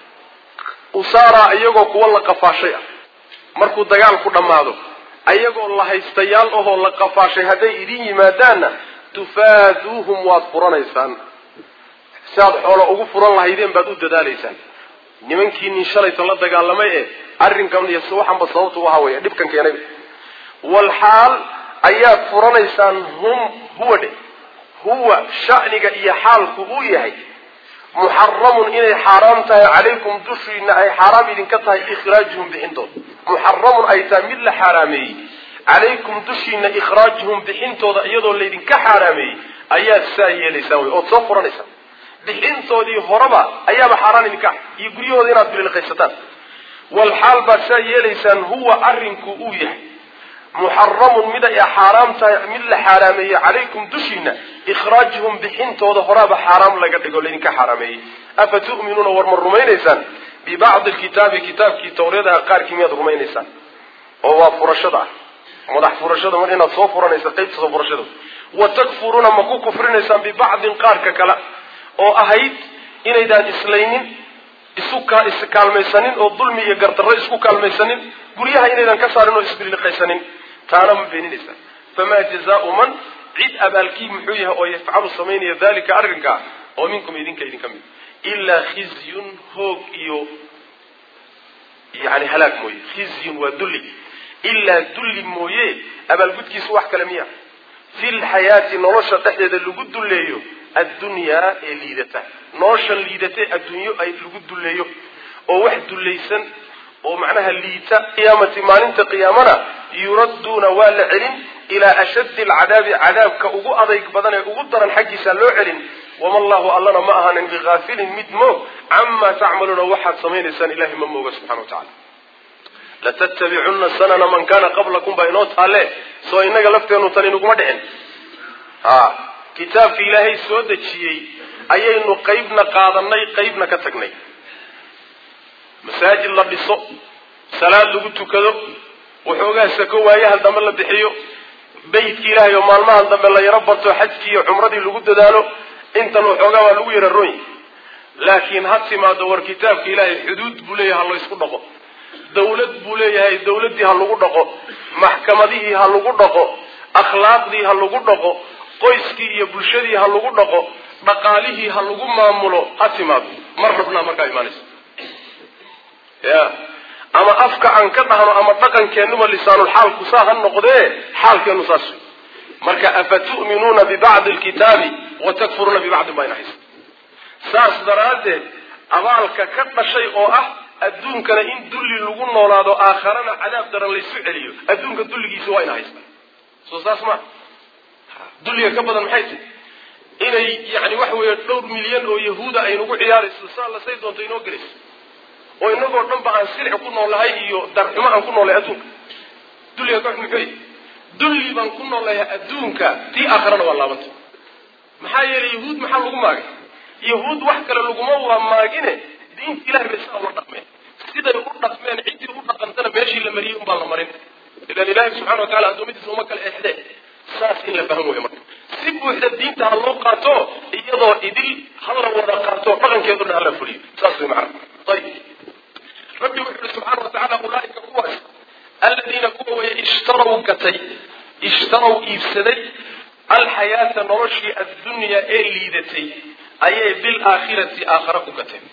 أسارا أيقوك والله قفا شيئا مركو الدقال كنا ماذو أيقو الله يستيال أهو الله قفا شيء هدي إذن مادانا تفادوهم واضفران إيسان ساد حولا أغفران الله يدين بادود دال إيسان نمانكي نشالي الله دقال لما إيه أرين كون يسوحا بصوته وهاوية دبكا كياني والحال أيات فران إيسان هم هو دي هو شأنك إيا حال كبوية محرم إني حرامتها عليكم دشي إن أي حرام إذن كتها إخراجهم بحندون محرم أي تامل حرامي عليكم دشينا إخراجهم بحنتو يدو اللي كحرامي أيات سايا لساوي أو تصفر نسا بحنتو دي هربا أيام حراني نكاح يقريو دينا في القصتان والحال بسايا لسان هو أرنكو أويه محرم مدى يا حرام من حرامي عليكم دشينا إخراجهم بحنتو دي هربا حرام لقد يقول لي كحرامي أفتؤمنون ورم الرمين لسان ببعض الكتاب كتاب كي توريدها قار كمية الرمين لسان هو فرشدة مدح فرشده من هنا صفرا يسقيت صفرشده وتكفرون ما كو كفرين إنسان ببعض قارك كلا أو أهيد إن إذا إسلامين إسوكا إسكال ميسانين أو ظلمي يقرط الرئيس كال ميسانين قريها إن إذا كسرنا إسبري لقيسانين تعلم بين الإنسان فما جزاء من عد أبالكي محويها أو يفعل الصمين ذلك أرنكا ومنكم إذن كإذن كمين إلا خزي هوك إيو يعني هلاك موي خزي ودلي إلا دل مويه أبا الجد سواح كلامية في الحياة نرشة تحديد اللجد الليو الدنيا الليدته نرشة الليدته الدنيا أي اللجد الليو أو واحد الليسن أو معناها الليتا قيامة ما ننت قيامنا يردون والعلم إلى أشد العذاب عذاب كأجو أضيق بدنا أقدر الحج سلو علم وما الله الله ما أهان بغافل مدمو عما تعملون واحد صمين إنسان إله ممو سبحانه وتعالى لتتبعون سنن من كان قبلكم بينات عليه سو إنك لفتين وتنينكم مدعين ها كتاب في إلهي سودة شيء ayaynu qaybna qaadanay qaybna ka tagnay masaajid la dhiso salaad lagu tukado waxoogaa sako waayaha dambe la bixiyo beydkii ilaahay oo maalmahan dambe la yaro barto xajkii iyo cumradii lagu dadaalo intan waxoogaa waa lagu yara roon laakiin ha timaado war kitaabka ilaahay xuduud buu leeyahay ha la isku dhaqo dawlad buu leeyahay dawladdii ha lagu dhaqo maxkamadihii ha lagu dhaqo akhlaaqdii ha lagu dhaqo qoyskii iyo bulshadii ha lagu dhaqo dhaqaalihii ha lagu maamulo ha timaado mar rabnaa markaa imaanaysa ya ama afka aan ka dhahno ama dhaqankeenuma lisaanul xaalku saa ha noqdee xaalkeenu saas marka afatu'minuuna bibacdi alkitaabi watakfuruuna bibacdi ma inahays saas daraaddeed abaalka ka dhashay oo ah adduunkana in dulli lagu noolaado aakharana cadaab daran laysu celiyo adduunka dulligiisa waa ina haysta soo saas ma dulliga ka badan maxay tahay inay yani waxa weeye dhowr milyan oo yahuuda ay nagu ciyaarayso saa la say doonto inoo gelayso oo inagoo dhanba aan silci ku noolahay iyo darxumo aan ku noolahay adduunka dulliga ka muxuu dulli baan ku noolahay adduunka tii aakharana waa laabanta maxaa yeelay yahuud maxaa lagu maagay yahuud wax kale laguma waa maagine diinta ilaahay bay saa ula dhaqmeen siday u dhaqmeen ciddii u dhaqantana meeshii la mariyey unbaa la marin ilaan ilaahay subxana wa tacala addoommadiisa uma kala exdee saas in la fahmo weeye marka si buuxda diinta ha loo qaato iyadoo idil hala wada qaato dhaqankeedu dhan hala fuliyo saas way macana ayib rabbi wuxuu yihi subxaana wa tacala ulaaika kuwaas aladiina kuwa weye ishtaraw gatay ishtaraw iibsaday alxayaata noloshii addunyaa ee liidatay ayay bilaakhirati aakhara ku gateen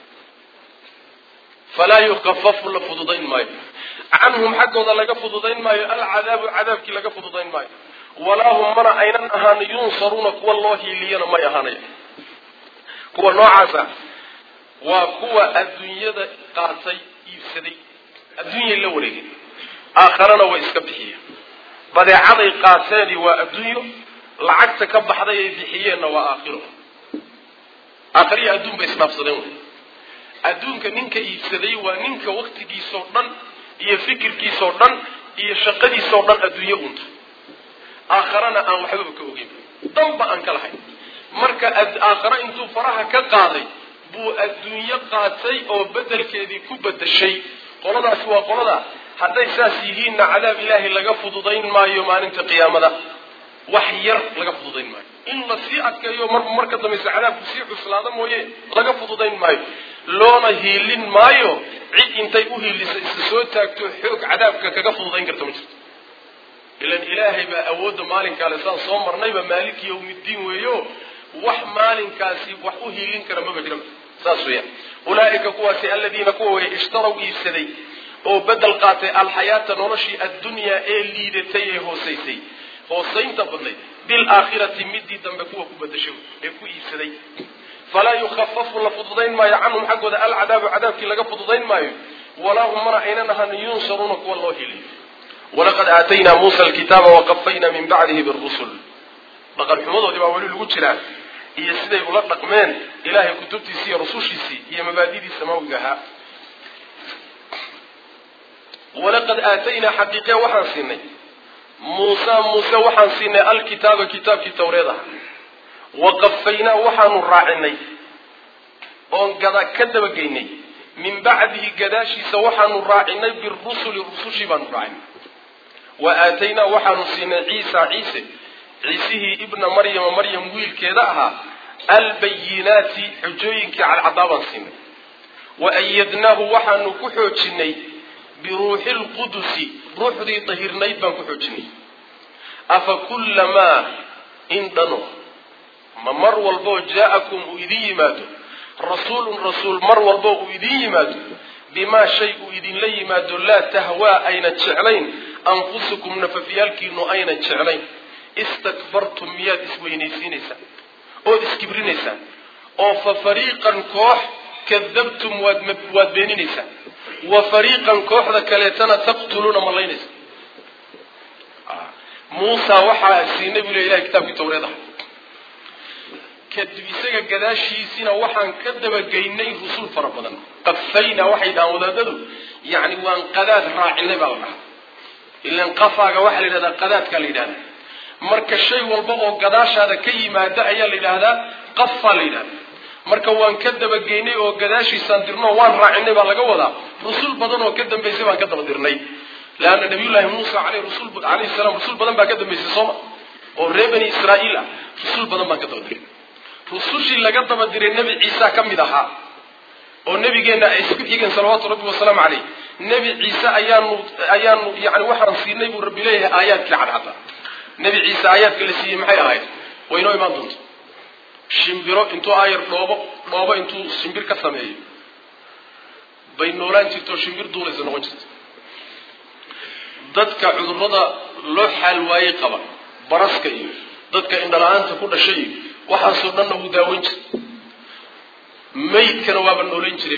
falaa yukafafu la fududayn maayo canhum xaggooda laga fududayn maayo alcadaabu cadaabkii laga fududayn maayo walaa hum mana aynan ahaan yunsaruuna kuwa loo hiiliyana may ahaanaya kuwa noocaasa waa kuwa adduunyada qaatay iibsaday adduunyay la wareegeen aakharana way iska bixiyeen badeecaday qaateeni waa adduunyo lacagta ka baxday ay bixiyeenna waa aakhiro aakhiriya adduun bay isdhaafsadeen wey adduunka ninka iibsaday waa ninka waktigiisoo dhan iyo fikirkiisoo dhan iyo shaqadiisoo dhan adduunyo unta aakharana aan waxbaba ka ogeyn danba aan ka lahayn marka aakhara intuu faraha ka qaaday buu adduunyo qaatay oo bedelkeedii ku bedeshay qoladaasi waa qolada hadday saas yihiinna cadaab ilaahay laga fududayn maayo maalinta qiyaamada wax yar laga fududayn maayo in la sii adkeeyo mar marka dambaysa cadaabku sii cuslaada mooye laga fududayn maayo loona hiilin maayo cid intay u hiilisa isa soo taagto xoog cadaabka kaga fududayn karta ma jirto ilan ilaahay baa awoodda maalinkaale saan soo marnayba maaliki yawmiddiin weeyo wax maalinkaasi wax u hiilin kara maba jira saas weeyaan ulaa'ika kuwaasi aladiina kuwa way ishtaraw iibsaday oo bedel qaatay alxayaata noloshii addunyaa ee liidatay ee hoosaysay hoosaynta badnayd bilaakhirati midii dambe kuwa ku bedeshay ee ku iibsaday falaa yukhafafu la fududayn maayo canhum xaggooda alcadaabu cadaabkii laga fududayn maayo walaa hum mana aynan ahaan yunsaruuna kuwa loo hiliyo walaqad aataynaa muusa alkitaaba waqafaynaa min bacdihi birusul dhaqan xumadoodii baa weli lagu jiraa iyo siday ula dhaqmeen ilaahay kutubtiisii iyo rusushiisii iyo mabaadidii samaawiga ahaa walaqad aataynaa xaqiiqe waxaan siinay muusa muuse waxaan siinay alkitaaba kitaabkii tawreed aha waqafaynaa waxaanu raacinay oon gada ka dabageynay min bacdihi gadaashiisa waxaanu raacinay birusuli rusushii baanu raacinay wa aataynaa waxaanu siinay ciisa ciise ciisihii ibna maryama maryam wiilkeeda ahaa albayinaati xujooyinkii cadcadaa baan siinay wa ayadnaahu waxaanu ku xoojinay biruuxi lqudusi ruuxdii dahirnayd baan ku xoojinay afa kullamaa in dhano ma mar walboo jaa'akum uu idin yimaado rasuulun rasuul mar walboo uu idin yimaado bimaa shay uu idinla yimaado laa tahwaa ayna jeclayn anfusukum nafafyaalkiinu ayna jeclayn istakbartum miyaad isweynaysiinaysaan ood iskibrinaysaan oo fa fariiqan koox kadabtum waad waad beeninaysaan wa fariiqan kooxda kaleetana taqtuluuna malaynaysa muusa waxaa siinay buu le ilahay kitaabkii tawreed aha kadib isaga gadaashiisina waxaan ka dabageynay rusul fara badan qafayna waxay dhahaan wadaadadu yacni waan qadaad raacinay baa la dhahaa ilan qafaaga waxaa la yidhahdaa qadaadkaa la yidhahdaa marka shay walba oo gadaashaada ka yimaada ayaa la yidhaahdaa qafaa la yidhahdaa marka waan ka daba geynay oo gadaashiisaan dirno waan raacinay baa laga wadaa rusul badan oo ka dambeysay baan ka daba dirnay laana nabiyullaahi muusa calayhi rasuul calayhi salaam rusul badan baa ka dambeysay sooma oo reer bani israa'iil ah rusul badan baan ka daba diray rusushii laga daba diray nabi ciisa ka mid ahaa oo nabigeena ay isku xigeen salawaatu rabbi wasalaamu calayh nabi ciisa ayaanu ayaanu yani waxaan siinay buu rabbi leeyahay aayaadkii cadcada nabi ciisa aayaadka la siiyey maxay ahayd waynoo imaan doonto shimbiro intuu aayar dhoobo dhoobo intuu shimbir ka sameeyo bay noolaan jirto shimbir duulaysa noqon jirto dadka cudurrada loo xaal waayey qaba baraska iyo dadka indhala-aanta ku dhashay waxaasoo dhanna wuu daaweyn jiray maydkana waaba noolayn jiray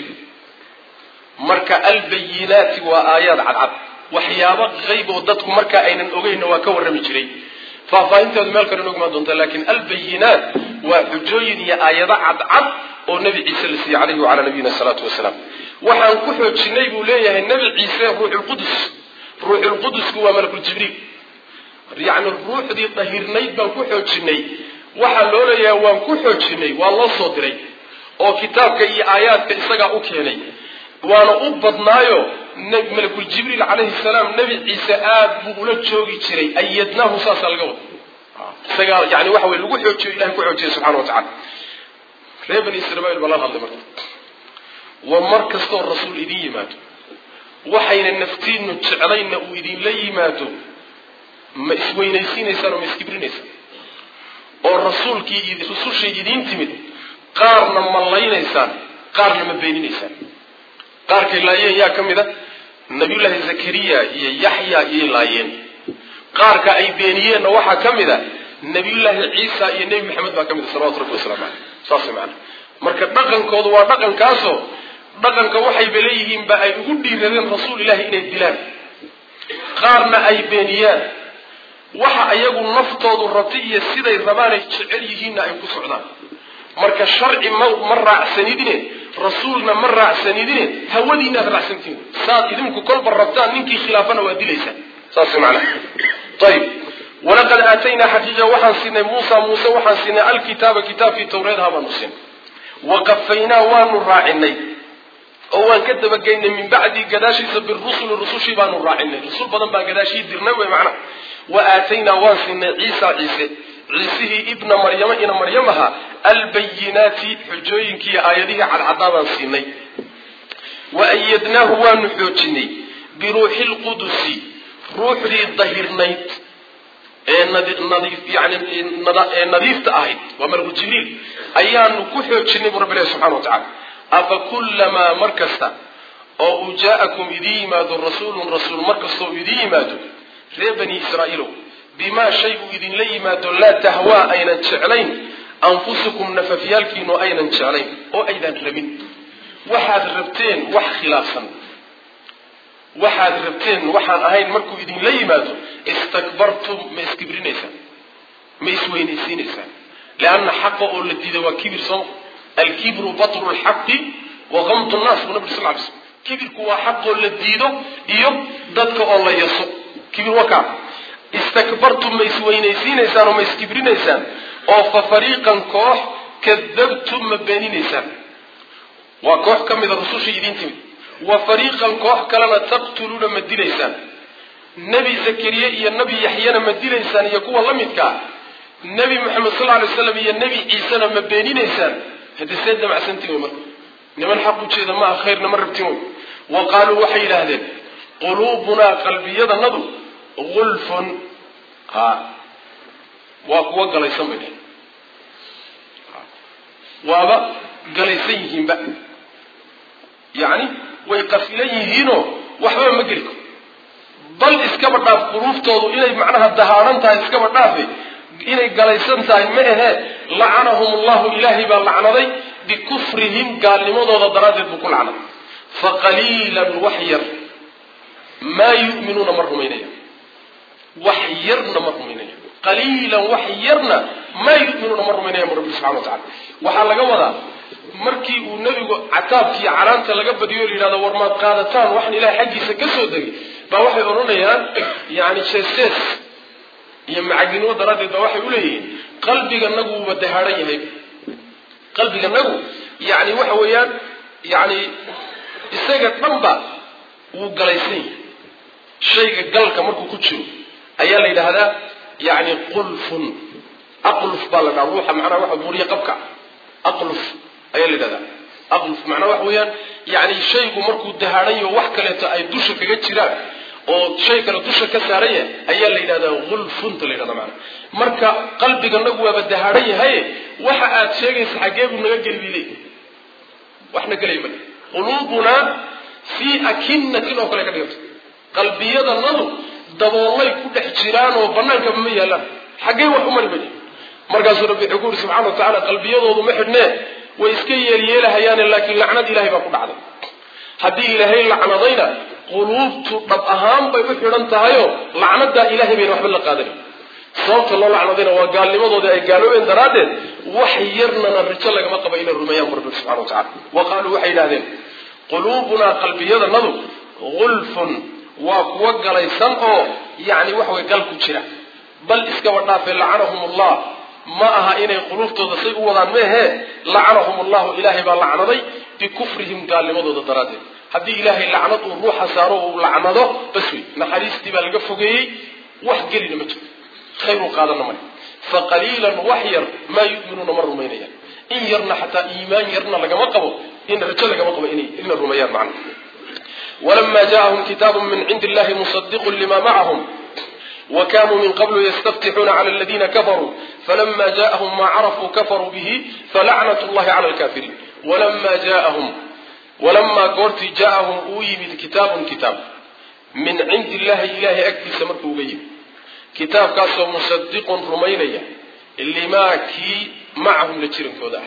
marka albayinaati waa aayaad cadcad waxyaabo qayb oo dadku markaa aynan ogeyna waa ka warrami jiray faahfaahinteedu meel kale inoogumaan doonta laakiin albayinaat waa xujooyin iyo aayado cadcad oo nebi ciise la siiyey calayhi wacalaa nabiyina asalaatu wasalaam waxaan ku xoojinay buu leeyahay nebi ciise ruuxulqudus ruuxulqudusku waa malakuljibriil yacni ruuxdii dahirnayd baan ku xoojinay waxaa loo leeyahay waan ku xoojinay waa loo soo diray oo kitaabka iyo aayaadka isagaa u keenay waana u badnaayo malakuljibriil calayhi salaam nebi ciise aad buu ula joogi jiray ayadnaahu saasaa laga wada isagaa yani waxa weye lagu xoojiyo ilahay ku xoojiyay subxana wa tacala reer bani israa'iil baa la hadlay marka waa mar kastoo rasuul idin yimaado waxayna naftiinu jeclayna uu idinla yimaado ma isweynaysiinaysaan oo ma iskibrinaysaan oo rasuulkii rusushii idiin timid qaarna ma laynaysaan qaarna ma beeninaysaan qaarkay laayeen yaa ka mid a nabiyullaahi zakariya iyo yaxya iyay laayeen qaarka ay beeniyeenna waxaa ka mid a nabiyullaahi ciisa iyo nebi maxamed baa ka mid a salawatu rabbi wasalaamu caleyh saas macana marka dhaqankoodu waa dhaqankaasoo dhaqanka waxayba leeyihiinba ay ugu dhiiradeen rasuul ilaahi inay dilaan qaarna ay beeniyaan waxa iyagu naftoodu rabti iyo siday rabaanay jecel yihiinna ay ku socdaan marka sharci ma ma raacsanidine rasuulna ma raacsanidine hawadiina aad raacsantiin saad idinku kolba rabtaan ninkii khilaafana waa dilaysaan saas macnaha طيب ولقد آتينا حقيقة وحن سنة موسى موسى وحن سنة الكتاب كتاب في توراة هذا نسين وقفينا ونراعنا أوان كتب جينا من بعد قداشي سب الرسل الرسول شبان نراعنا الرسول بدن بقى قداشي درنا معنا وآتينا وانسنا عيسى عيسى عيسى ابن مريم إن مريمها البينات حجوين كي آياته على عذاب سنة وأيدناه ونحوجني بروح القدس روح لي الظهير نيت نظيف يعني نظيف تأهيد ومرق جبريل أيان كحو تشنب رب الله سبحانه وتعالى أفكلما مركزت أو جاءكم إذي ماد الرسول رسول مركزت إذي ماد في بني إسرائيل بما شيء إذن لي ماد لا تهوى أين تشعلين أنفسكم نففيالكين وأين تشعلين أو أيضا رمين واحد ربتين واحد خلافا waxaad rabteen waxaan ahayn markuu idin la yimaado istakbartum ma iskibrinaysan ma isweynaysiinaysan laana xaqa oo la diiday waa kibir soo alkibru batru alhaqi wa ghamtu an-nas nabi sallallahu alayhi wasallam kibirku waa xaq oo la diido iyo dadka oo la yaso kibir waka istakbartum ma isweynaysiinaysan oo ma iskibrinaysan oo fa fariqan koox kadabtum ma beeninaysan waa koox kamid ah rusushii idin timid وفريقا كوح كلنا تقتلون مدينيسان نبي زكريا يا نبي يحيى مدينيسان يكون لمدك نبي محمد صلى الله عليه وسلم يا نبي عيسى مبينيسان هذا سيدنا مع سنتين ومر نمن حقوا شيء ما خير نمرتهم وقالوا وحي لهذا قلوبنا قلبية النضو غلف ها وقوة قليسان بني وابا قليسيهم بقى يعني ويقفليهينو وحبا مجرك ضل اسكبر داف قروفتوضو إلي معناها الدهارنتها اسكبر دافي إلي قليسانتها مئها لعنهم الله إلهي باللعنضي بكفرهم قال لماذا ضرادت بكل عنه فقليلا وحير ما يؤمنون مرهمينيا وحيرنا مرهمينيا قليلا وحيرنا ما يؤمنون مرهمينيا من رب سبحانه وتعالى وحال لقوضا markii uu nabigu cataabkii caraanta laga badiyo yiraahdo war ma qaadataan waxan ilaahay xaqiisa ka soo dagay ba waxay oranayaan yaani jeestes iyo macagino daradeed ba waxay u leeyihiin qalbiga nagu wada haran yahay qalbiga nagu يعني وحويان يعني isaga dhanba uu galaysan shayga galka markuu ku jiro ayaa la yiraahdaa yani qulfun aqluf bala ruuxa macna waxa buuriya qabka aqluf ayaa la yiraahdaa aqluf macna waxa weeyaan yani shaygu markuu dahaarayo wax kale ay dusha kaga jiraan oo shay kale dusha ka saaraya ayaa la yiraahdaa qulfun la yiraahdaa macna marka qalbiga nagu waa dahaarayo hay waxa aad sheegaysa xageebu naga galbiday waxna galay قلوبنا في أكنة أو كلا كذا قلبية النظر دبولي كل حجران وبنان كمية لا حاجة وحمل بني مركز ربي يقول سبحانه وتعالى قلبية وضو محرنا ويسكي يليلا هيان لكن لعنة إلهي بقول عظم هذه إلهي لعنة ضينا قلوب طب أهم بيفكر أنت هايو لعنة دا إلهي بين وحب الله قادر صوت الله لعنة ضينا وقال لماذا ده قالوا إن درادة وحيرنا الرجال كما قبل الرميان رب سبحانه وتعالى وقالوا وحينا ذين قلوبنا قلبية النظر غلف وقوقل يسمعوا يعني وحوي قلب كشرة بل اسكورنا في لعنهم الله ما أها إني قلوب تضصيق وضان ميه لعنهم الله إلهي باللعنضي بكفرهم قال لماذا الدرادة هذه إلهي لعنته الروح ساروه لعنضه بسوي نحريس تبا القفقي وحقل لمجد خير قادنا منه فقليلا وحير ما يؤمنون مر مينيا إن يرنا حتى إيمان يرنا لك مقبو إن الرجال لك مقبو إن الرميان معنا ولما جاءهم كتاب من عند الله مصدق لما معهم وكانوا من قبل يستفتحون على الذين كفروا فلما جاءهم ما عرفوا كفروا به فلعنة الله على الكافرين ولما جاءهم ولما قرت جاءهم أويمد كتاب كتاب من عند الله إله أكفي سمرك وقيم كتاب كاسو مصدق رمينيا اللي ما كي معهم لتشيرن كودا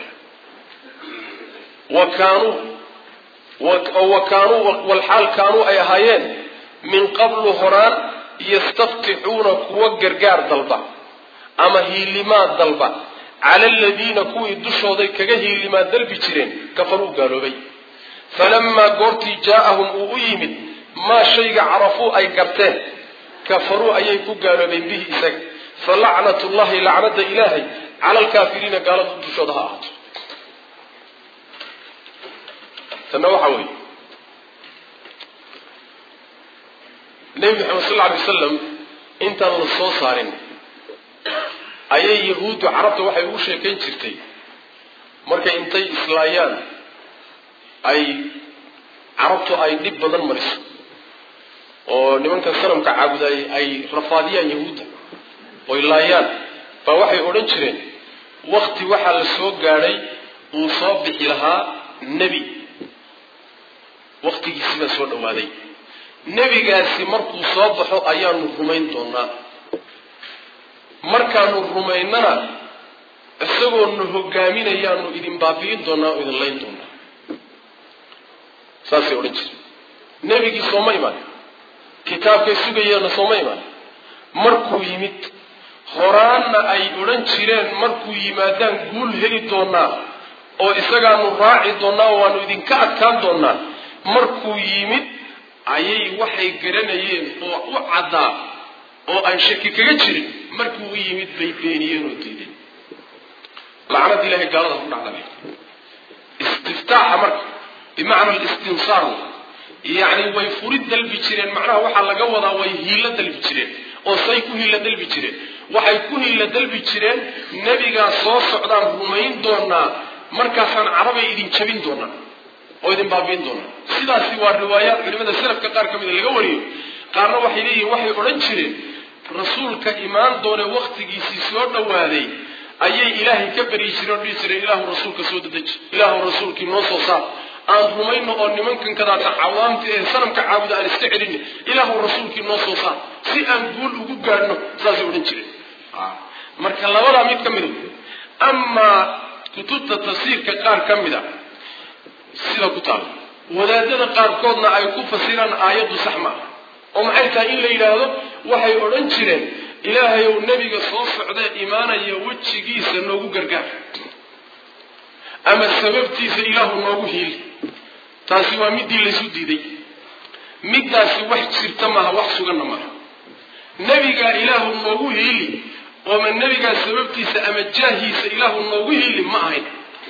وكانوا وكانوا والحال كانوا أي هايين من قبل هران يستفتحون كوجر جار ضلبة أما هي لما ضلبة على الذين كوي دشوا ذيك كجه لما ذلب تشيرن كفروا قالوا بي فلما قرتي جاءهم أويمد ما شيء عرفوا أي قرته كفروا أي قالوا بين به إسق فلعنة الله لعنة إلهي على الكافرين قالوا دشوا ذها أحد تنوع حوي النبي محمد صلى الله عليه وسلم انت الصوص صارين اي يهود عربت waxay u sheekeen jirtay markay intay islaayaan ay carabtu ay dib badan mariso oo nimanka sanamka caabuday ay rafaadiyaan yahuuda oo ilaayaan ba waxay oran jireen waqti waxa la soo gaaray uu soo bixi lahaa nabi waqtigiisa baa soo dhawaaday nabigaasi markuu soo baxo ayaanu rumayn doonaa markaanu rumaynana isagoo nu hogaaminayaanu idin baabiin doonaa oo idin layn doonaa saasi oran jiray nabigii soo ma iman kitaabkay sugayeen soo ma iman markuu yimid horaanna ay oran jireen markuu yimaadaan guul heli doonaa oo isagaanu raaci doonaa waanu idinka adkaan doonaa markuu yimid ayay waxay garanayeen oo u cadaa oo aan shaki kaga jirin markuu yimid bay beeniyeen oo diideen lعنة إلهي قال الله تعالى استفتاح أمر بمعنى الاستنصار يعني ويفرد البشرين معناه وحا لقوضا ويهيلة البشرين وصيكو هيلة البشرين وحيكو هيلة البشرين نبي صوص عدان رمين دونا مركزان عربي إذن شبين دونا وإذن بابين دونا سيدا سوى الروايات لماذا سلف كقار كمين القوري قارنا وحيليه وحي أرنشرين رسولك إيمان دون وقت جيسي سور دوالي أي إلهي كبر يشير بيسر إله رسولك سود دج إله رسولك نص صار أن رمين أن ممكن كذا تعوام سلم كعابد على استعرين إله رسولك نص صار سي أن قول وجود قارنه زازي ورنشرين مرك الله ولا ميت كمله أما كتب التفسير كقار كمله سيدا كتاب ولا دنا قار كودنا أي كفسيرا آيات سحمة ومعرفة إلا إله وحي ورنشرين إلهي والنبي صلى على إيمانا يوجه جيسا نوغو قرقار أما السبب تيس إله نوغو هيل تاسيوا مدي لسودي دي مداسي واحد سرتمها وحسو غنمها نبي قال إله نوغو هيل ومن نبي قال سبب تيس أما جاهيس إله نوغو هيل معهين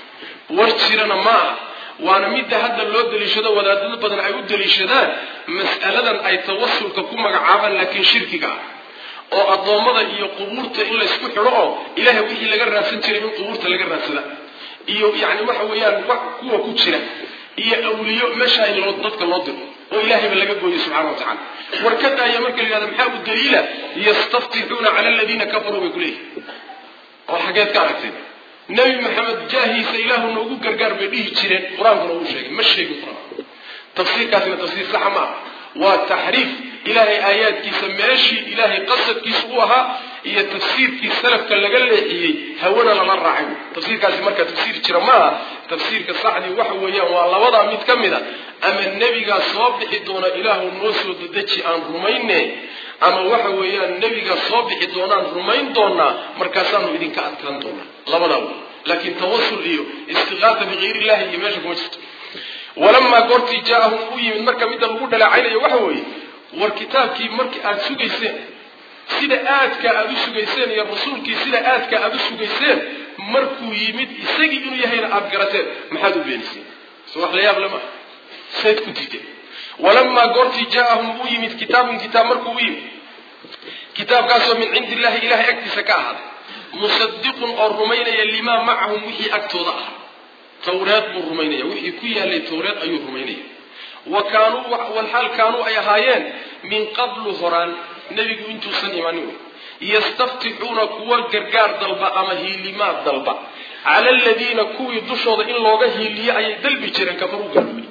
warjirana ma waana mid hadda loo daliishado wadaadada badan ay u daliishadaan mas'aladan ay tawassulka ku magacaabaan laakiin shirkiga oo adoomada iyo qubuurta in la isku xiro oo ilaahay wixii laga raadsan jiray in qubuurta laga raadsada iyo yaani waxa weeyaan wax kuwa ku jira iyo awliyo meesha ay loo dadka loo diro oo ilaahay laga gooyo subhanahu wa ta'ala warkada ay markay yiraahdo maxaa u daliila yastaftihuna ala alladina kafaru bi kulli oo xageed ka aragtay nabi maxamed jaahisa ilaahu noogu gargaar bay dhihi jireen quraanka uu sheegay ma sheegin quraan tafsiirkaasna tafsiir sax ma waa tahrif ilaahay aayaadkiisa meeshii ilaahay qasadkiisa u ahaa iyo tafsiirkii salafka laga leexiyay hawana lama raacay tafsiirkaasi marka tafsiir jira ma tafsiirka saxdi waxa weeyaan waa labada mid kamida ama nabiga soo bixi doona ilaahu noo soo dedeji aan rumaynay ama waxa weeyaan nabiga soo bixi doonaan rumayn doona markaasaanu idinka adkaan doona labadaba laakiin tawassul iyo istighaatha bi ghayri ilaahi iyo meesha kuma jirto ولما قرتي جاءهم ويمن مركا ميدا لو دلعينيا waxa weey war kitaabkii markii aad sugayseen sida aadka aad u sugayseen iyo rasuulkii sida aadka aad u sugayseen markuu yimid isagii inuu yahay aad garateen maxaad u beeniseen soo wax la yaab lama sayd ku diiday ولما قرتي جاءهم ويمن كتاب كتاب markuu yimid kitaabkaas oo min cindi illaahi ilaahi agtiisa ka ahaaday musaddiqun oo rumaynaya lima macahum wixii agtooda ah توراة بالرومانية وحي كويا اللي توراة أي رومانية وكانوا والحال كانوا أي هايين من قبل هران نبي انتو سنيمانيو يستفتحون كوا الجرجار ضلبة أما هي لما ضلبة على الذين كوي دشوا إن لوجه اللي أي دلبي جرن كفروا قلبي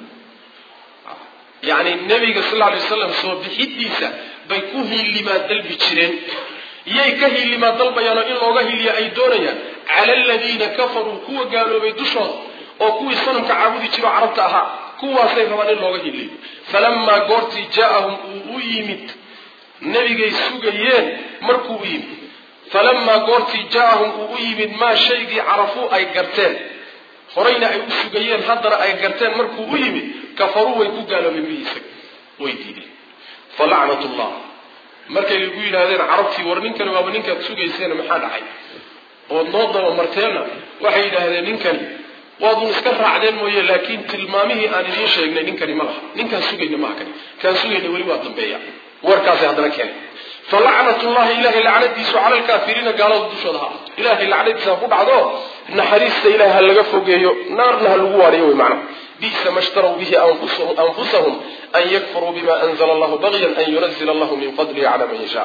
يعني النبي صلى الله عليه وسلم سو بحديثة بيكوه لما دلبي جرن يكه لما ضلبة يعني إن لوجه اللي أي دنيا على الذين كفروا كوا قالوا بيدشوا oo kuwii sanamka caabudi jiro carabta aha kuwaasay rabaan in looga hiliyo falamma goorti jaahum uu yimid nabigay sugayeen markuu yimid falamma goorti jaahum uu yimid ma shaygii carafu ay garteen horeyna ay u sugayeen haddana ay garteen markuu u yimid kafaru way ku gaaloobeen biisa way diideen fala'natullah markay ugu yiraahdeen carabtii war ninkan waa ninka sugayseen maxaa dhacay oo noodaba marteena waxay yiraahdeen ninkan waadu iska raacdeen mooyee laakiin tilmaamihii aan idin sheegnay ninkani ma laha ninkan sugayna ma kan kan sugayna wali waa dambeeya warkaas hadana keen fala'natullahi ilahi la'nadiisu ala alkaafiriina gaalada dushooda ha ilahi la'nadiisa ku dhacdo naxariista ilaaha laga fogeeyo naarna lagu waariyo way macna biisa mashtaru bihi anfusuhum anfusuhum an yakfuru bima anzala Allah baghyan an yunzila Allah min fadlihi ala man yasha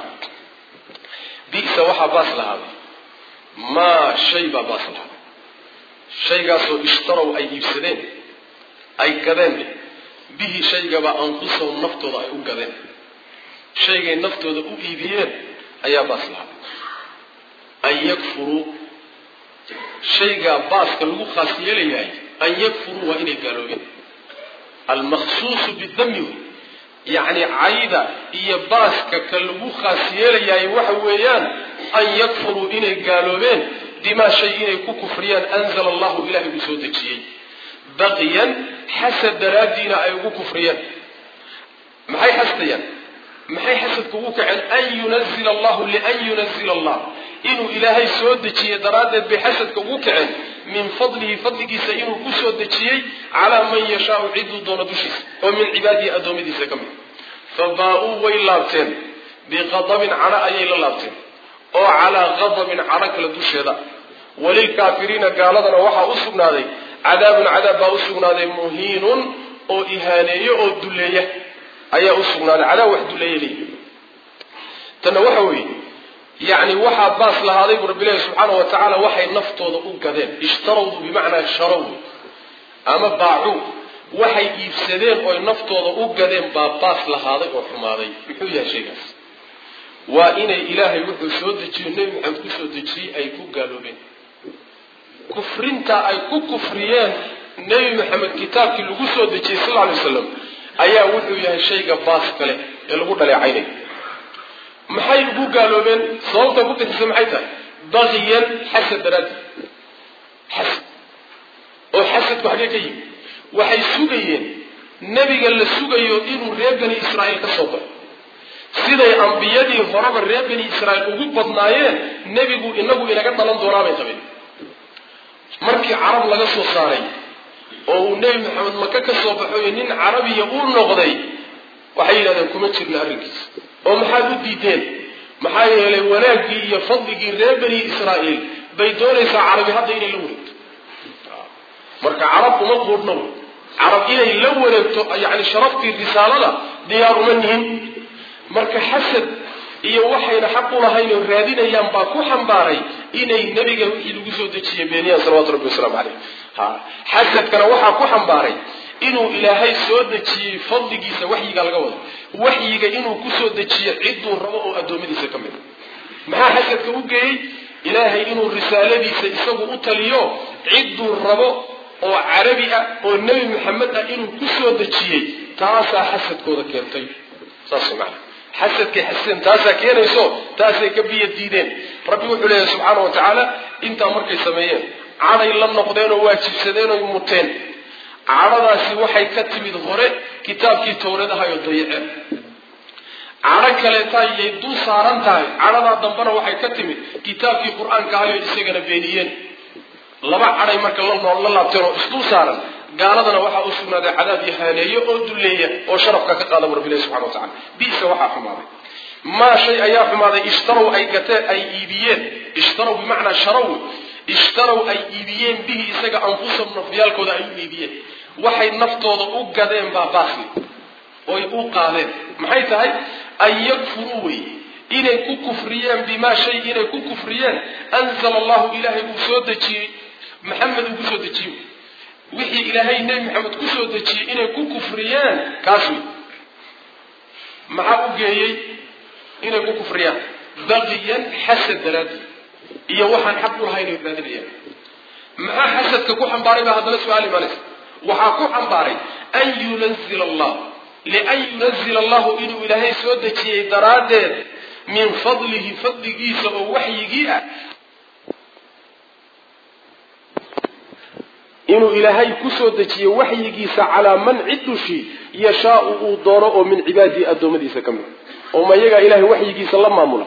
biisa waxa baas lahaa ma shayba baas lahaa shaygaasoo ishtarow ay iibsadeen ay gadeen bihi shaygaba anfusahum naftooda ay u gadeen shaygay naftooda u iibiyeen ayaa baas lahaa an yakfuru shayga baaska lagu khaas yeelayahay an yakfuru waa inay gaaloobeen almakhsuusu bidami yani cayda iyo baaska ka lagu khaas yeelayahay waxa weeyaan an yakfuru inay gaaloobeen بما شيء يكون كفريا أنزل الله إلهي بسودتشي بغيا حسد درادينا أي كفريا محي حسديا محي حسد كوك عن أن ينزل الله لأن ينزل الله إنه إلهي سودتشي درادت بحسد كوك عن من فضله فضله سيئنه كسودتشي على من يشاء عدو دون دشيس ومن عباده أدوم دي سكمي فباؤوا ويلابتين بغضب على أي لابتين أو على غضب على كل دشيدا وللكافرين قالوا وحا أسقناذي عذاب عذاب أسقناذي مهين أو إهانية أو دلية أي أسقناذي عذاب واحد دلية لي تنوحوي يعني وحا باس لهذا رب الله سبحانه وتعالى وحي نفطه ذو كذين اشتروا بمعنى شروا أما باعوا وحي يفسدين أو نفطه ذو كذين باس لهذا وحماذي بحوية شيء وإن إلهي وحو سودتي النبي محمد كسودتي أي كو قالوا بين كفرنتا أي كو كفريان النبي محمد كتاب كي لغو سودتي صلى الله عليه وسلم أيا وحو يا شيء باس كله يلغو دلي عيني محي لغو قالوا بين صوتا كو تسمعيتا بغيا حسد رد حسد أو حسد وحديكي وحي سوغيين نبي قال لسوغيو إنو ريبني إسرائيل كصوبر siday anbiyadii horaba reer bani Israa'iil ugu badnaayeen nabigu inagu inaga dhalan doonaa bay qabeen markii carab laga soo saaray oo uu nebi maxamed maka ka soo baxay nin carabiya uu noqday waxay yidhahdeen kuma jirna arrinkiisa oo maxaad u diideen maxaa yeelay wanaagii iyo fadligii reer bani israa'iil bay doonaysaa carabi hadda inay la wareegto marka carab uma quudhno carab inay la wareegto yani sharaftii risaalada diyaar uma nihin marka xasad iyo waxayna xaq u lahayn oo raadinayaan baa ku xambaaray inay nebiga wixii lagu soo dejiyey beeniyaan salawaatu rabbi wasalaamu caleyh ha xasadkana waxaa ku xambaaray inuu ilaahay soo dejiyey fadligiisa waxyiga laga wado waxyiga inuu ku soo dejiyo cidduu rabo oo addoommadiisa ka mid maxaa xasadka u geeyey ilaahay inuu risaaladiisa isagu u taliyo cidduu rabo oo carabi ah oo nebi maxamed ah inuu ku soo dejiyey taasaa xasadkooda keentay saas macna xasadkay xasadeen taasaa keenayso taasay ka biyo diideen rabbi wuxuu leeyahay subxaana wa tacaala intaa markay sameeyeen caday la noqdeen oo waajibsadeen oo muteen cadhadaasi waxay ka timid hore kitaabkii tawreedahayo dayaceen cadho kaleeta ayay dul saaran tahay cadhadaa dambena waxay ka timid kitaabkii qur-aanka ahayo isagana beeniyeen laba cadhay marka la laabteen oo isdul saaran gaaladana waxaa u sugnaaday cadaab iyo haaneeyo oo dulleeya oo sharafka ka qaada bu rabbilahi subxana wa tacala bisa waxaa xumaaday maa shay ayaa xumaaday ishtarow ay gateen ay iibiyeen ishtarow bimacnaa sharaw ishtarow ay iibiyeen bihi isaga anfusahum nafyaalkooda ay u iibiyeen waxay naftooda u gadeen baa baaqi oy u qaadeen maxay tahay an yakfuruu wey inay ku kufriyeen bimaa shay inay ku kufriyeen anzala allahu ilaahay uu soo dejiyey maxamed uu kusoo dejiyey wixii ilaahay nebi maxamed kusoo dejiyey inay ku kufriyeen kaas wey maxaa u geeyey inay ku kufriyaan baqiyan xasad daraadii iyo waxaan xaq u lahayn inay raadinayaan maxaa xasadka ku xambaaray baa haddana su-aal imaanaysa waxaa ku xambaaray an yunazila allah lian yunazila allahu inuu ilaahay soo dejiyey daraaddeed min fadlihi fadligiisa oo waxyigii ah inuu ilaahay kusoo dejiyo waxyigiisa calaa man cid dushii yashaau uu doono oo min cibaadihi addoommadiisa ka mid oo ma iyagaa ilaahay waxyigiisa la maamula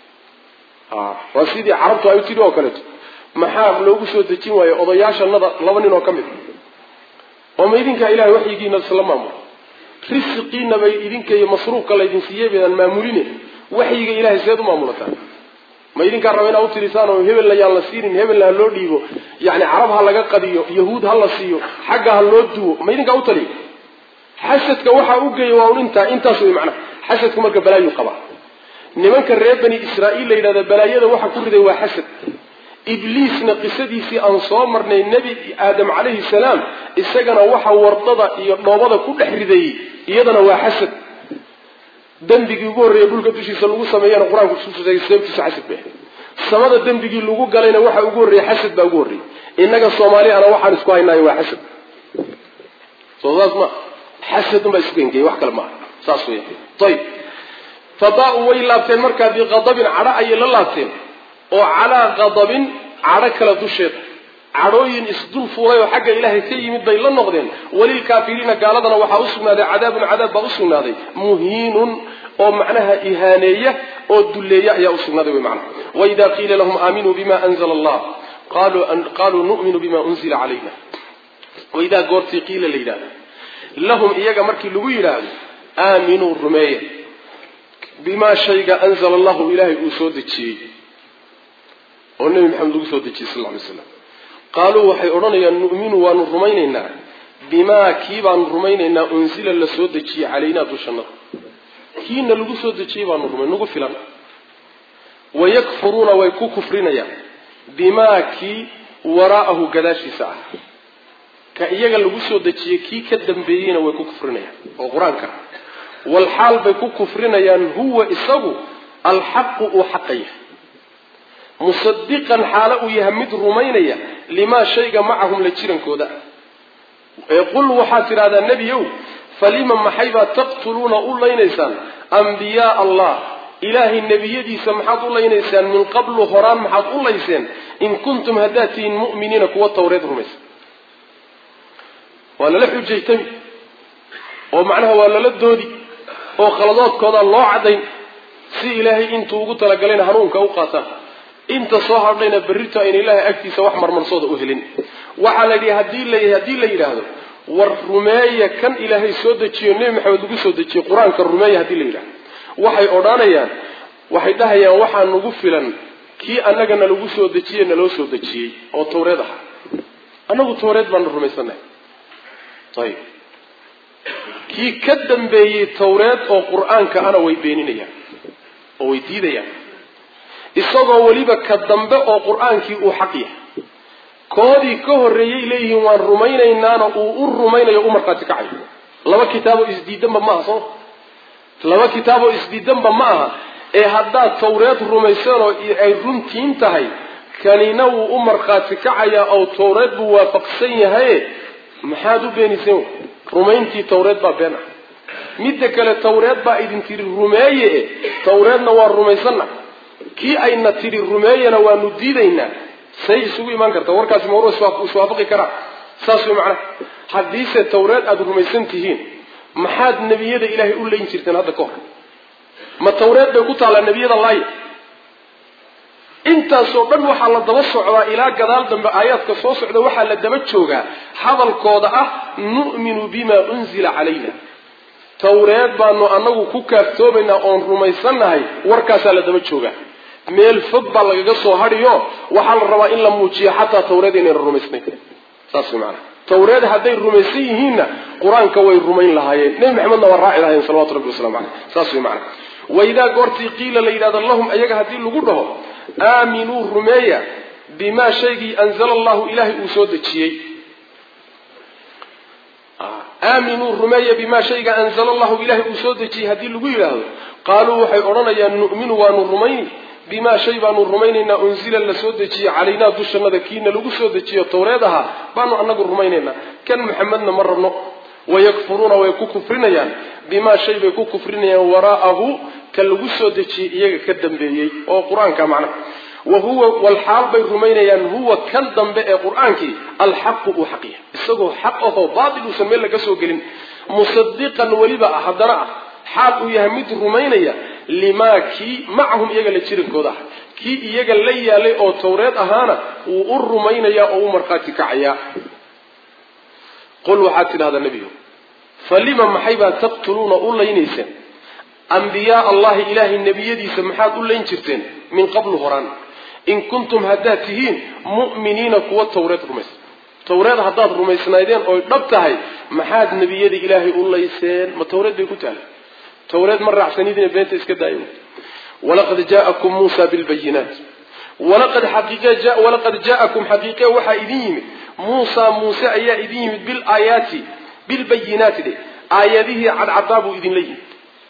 waa sidii carabtu ay u tidhi oo kaleeto maxaa loogu soo dejin waayo odayaashanada laba nin oo ka mid oo ma idinkaa ilahay waxyigiina isla maamula risqiina bay idinka iyo masruufka laydin siiyey baydaan maamuline waxyiga ilahay seed u maamulataa ma idinkaa raba inaa u tirisaan oo hebelna yaan la siinin hebelna ha loo dhiibo yani carab ha laga qadiyo yahuud ha la siiyo xagga ha loo duwo ma idinkaa u taliyo xasadka waxaa u geeya waa un intaa intaas wey macnaha xasadku marka balaayuu qabaa nimanka reer bani israa'iil la yidhahda balaayada waxa ku riday waa xasad ibliisna qisadiisii aan soo marnay nebi aadam calayhi salaam isagana waxa wardada iyo dhoobada ku dhex ridayey iyadana waa xasad dembigii ugu horreeyey dhulka dushiisa lagu sameeyana qur-aanku kususay sababtiisa xasad bay samada dembigii lagu galayna waxa ugu horreeyey xasad baa ugu horreeyey innaga soomaaliyana waxaan isku haynaayo waa xasad soo saas ma xasadun baa isku genkeyey wax kale maaha saas weya ayib fabaa-u way laabteen markaa biqadabin cadho ayay la laabteen oo calaa qadabin cadho kala dusheeda cadhooyin isdul fuulay oo xagga ilaahay ka yimid bay la noqdeen walilkaafiriina gaaladana waxaa u sugnaaday cadaabun cadaab baa u sugnaaday muhiinun oo macnaha ihaaneeya oo dulleeya ayaa u sugnaaday wy macnaha waidaa qiila lahum aaminuu bima anzala allah qaaluu nu'minu bima unzila calayna waidaa goortii qiila la yidhahdo lahum iyaga markii lagu yidhaahdo aaminuu rumeeya bimaa shayga anzala allahu ilaahay uu soo dejiyey oo nebi maxamed lagu soo dejiyey sal ly slam qaaluu waxay odhanayaan nu'minu waanu rumaynaynaa bimaa kii baanu rumaynaynaa unsila la soo dejiyey calaynaa dushannada kiina lagu soo dejiyey baanu rumay nagu filan wayakfuruuna way ku kufrinayaan bimaa kii waraa'ahu gadaashiisa ah ka iyaga lagu soo dejiyey kii ka dambeeyeyna way ku kufrinayaan oo qur-aanka walxaal bay ku kufrinayaan huwa isagu alxaqu uu xaqa yahay musadiqan xaalo uu yahay mid rumaynaya limaa shayga macahum la jirankooda ee qul waxaad tidhahdaa nebiyow falima maxaybaad taqtuluuna u laynaysaan ambiyaa allah ilaahay nebiyadiisa maxaad u laynaysaan min qablu horaan maxaad u layseen in kuntum haddaad tihiin mu'miniina kuwa tawreed rumaysa waa lala xujaytami oo macnaha waa lala doodi oo khaladoodkooda loo cadayn si ilaahay intuu ugu talagalayna hanuunka u qaataan inta soo hadhayna berrito ayna ilaahay agtiisa wax marmarsooda u helin waxaa la yidhi haddii la haddii la yidhaahdo war rumeeya kan ilaahay soo dejiyo nebi maxamed lagu soo dejiyo qur-aanka rumeeya haddii la yidhahdo waxay odhanayaan waxay dhahayaan waxaa nagu filan kii annagana lagu soo dejiyey naloo soo dejiyey oo tawreed ahaa annagu tawreed baana rumaysannahay ayib kii ka dambeeyey tawreed oo qur-aanka ana way beeninayaan oo way diidayaan isagoo weliba ka dambe oo qur-aankii uu xaq yahay koodii ka horreeyey leeyihiin waan rumaynaynaana uu u rumaynayo u markhaati kacayo laba kitaaboo isdiidanba ma aha soo laba kitaaboo isdiidanba ma aha ee haddaad tawreed rumayseen oo ay runtiin tahay kanina wuu u markhaati kacayaa oo tawreed buu waafaqsan yahay maxaad u beeniseen rumayntii tawreed baa been ah midda kale tawreed baa idin tiri rumeeye tawreedna waa rumaysanna kii ayna tiri rumeeyana waanu diidaynaa say isugu imaan karta warkaasi mawru iswaafaqi karaa saas way macnaha haddiise tawreed aada rumaysan tihiin maxaad nebiyada ilaahay u leyn jirteen hadda ka hor ma tawreed bay ku taallaa nebiyada laaya intaasoo dhan waxaa la daba socdaa ilaa gadaal dambe aayaadka soo socda waxaa la daba joogaa hadalkooda ah nu'minu bima unzila calayna tawreed baanu annagu ku kaaftoomaynaa oon rumaysannahay warkaasaa la daba joogaa meel fog baa lagaga soo hadhiyo waxaa la rabaa in la muujiyo xataa tawreed inayna rumaysnayn saas way macnaha tawreed hadday rumaysan yihiinna qur-aanka way rumayn lahaayeen nebi maxamedna waa raaci lahaayeen salawatu rabbi wasalaamu caleyh saas way macnaha waidaa goortii qiila la yidhahdo lahum ayaga haddii lagu dhaho aaminuu rumeeya bimaa shaygii anzala allahu ilaahay uu soo dejiyey aaminuu rumeeya bimaa shayga anzala allahu ilaahay uu soo dejiyey haddii lagu yidhaahdo qaaluu waxay odhanayaan nu'minu waanu rumayni bimaa shay baanu rumaynaynaa unzila la soo dejiyey calaynaa dushannada kiina lagu soo dejiyo tawreed ahaa baanu annagu rumaynaynaa kan maxamedna ma rabno wayakfuruuna way ku kufrinayaan bimaa shay bay ku kufrinayaan waraa'ahu ka lagu soo dejiyey iyaga ka dambeeyey oo qur-aanka macnaha wahuwa walxaal bay rumaynayaan huwa kan dambe ee qur-aankii alxaqu uu xaq yahay isagoo xaq ahoo baatil uusan meel laga soo gelin musadiqan weliba ah haddana ah xaal uu yahay mid rumaynaya limaa kii macahum iyaga la jirankooda ah kii iyaga la yaalay oo tawreed ahaana wuu u rumaynayaa oo u markhaati kacayaa qul waxaad tidhahdaa nebiyo falima maxay baad taqtuluuna u laynayseen ambiyaa allahi ilaahay nebiyadiisa maxaad u layn jirteen min qablu horaan in kuntum haddaad tihiin mu'miniina kuwa tawreed rumaysa tawreed haddaad rumaysnaydeen oy dhab tahay maxaad nebiyada ilaahay u layseen ma tawreed bay ku tahay tawreed ma raacsanidina beenta iska daayo walaqad jaa'akum muusa bilbayinaat walaqad xaqiiqa jaa walaqad jaa'akum xaqiiqa waxa idin yimid muusa muuse ayaa idin yimid bil aayaati bil bayinaat de aayadihi cadcadaabu idin leeyahay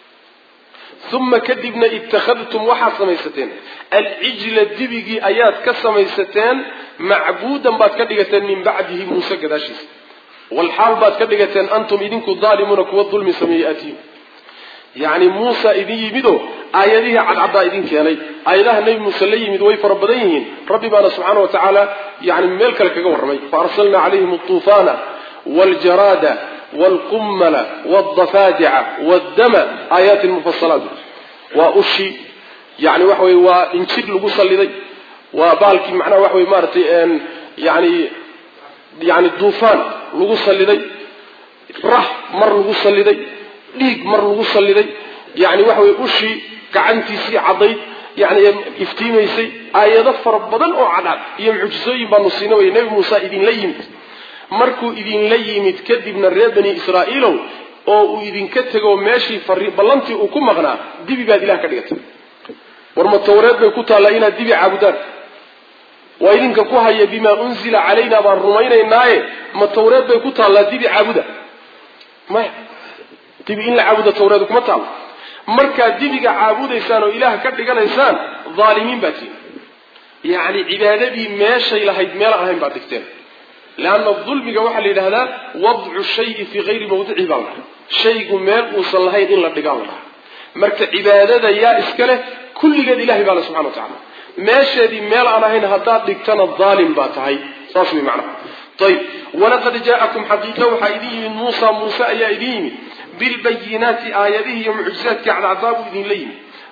thumma kadibna ittakhadtum waxa samaysateen al-ijla dibigi ayaad ka samaysateen macbuudan baad ka dhigateen min bacdihi muuse gadaashiisa wal xaal baad ka dhigateen antum idinku zaalimuuna kuwa dulmi sameeyaatiin يعني موسى إذن يمدو آياته عد عدا إذن كياني آياتها النبي موسى اللي يمد ويفر بديهين ربي بانا سبحانه وتعالى يعني ملك لك قورمي فأرسلنا عليهم الطوفان والجراد والقمل والضفادع والدم آيات المفصلات وأشي يعني وحوي وإنشير لقصة لذي وبالك معنا وحوي مارتي يعني يعني الطوفان لقصة لذي رح مر لقصة لذي dhiig mar lagu saliday yani waxa way ushi gacantiisii caday yani iftiimaysay aayado fara badan oo cadad iyo muujisooyin baa nusinay nabi Muuse idin la yimid markuu idin la yimid kadibna reer bani Israa'iilow oo uu idin ka tago meeshii fariin ballantii uu ku maqnaa dibi baad ilaah ka dhigatay war ma tawreed bay ku taala inaad dibi caabudaan waa idinka ku haya bima unzila calayna baan rumaynaynaaye ma tawreed bay ku taala dibi caabuda ma dibi in la caabudo tawreed kuma taal marka dibiga caabudaysaan oo ilaah ka dhiganaysaan zaalimiin baati yaani cibaadadii meeshay lahayd meel ahayn baad dhigteen laana dhulmiga waxa la yiraahdaa wad'u shay'i fi ghayri mawdi'i baa shaygu meel uu san lahayn in la dhigaan marka cibaadada yaa iskale kulligeed ilaahay baa subhanahu wa ta'ala meeshadii meel aan ahayn hadaa dhigtana zaalim baa tahay saas way macna طيب ولقد جاءكم حقيقة وحايدين من موسى موسى أيا إذين بالبينات آياته ومعجزات على عذاب إذن لين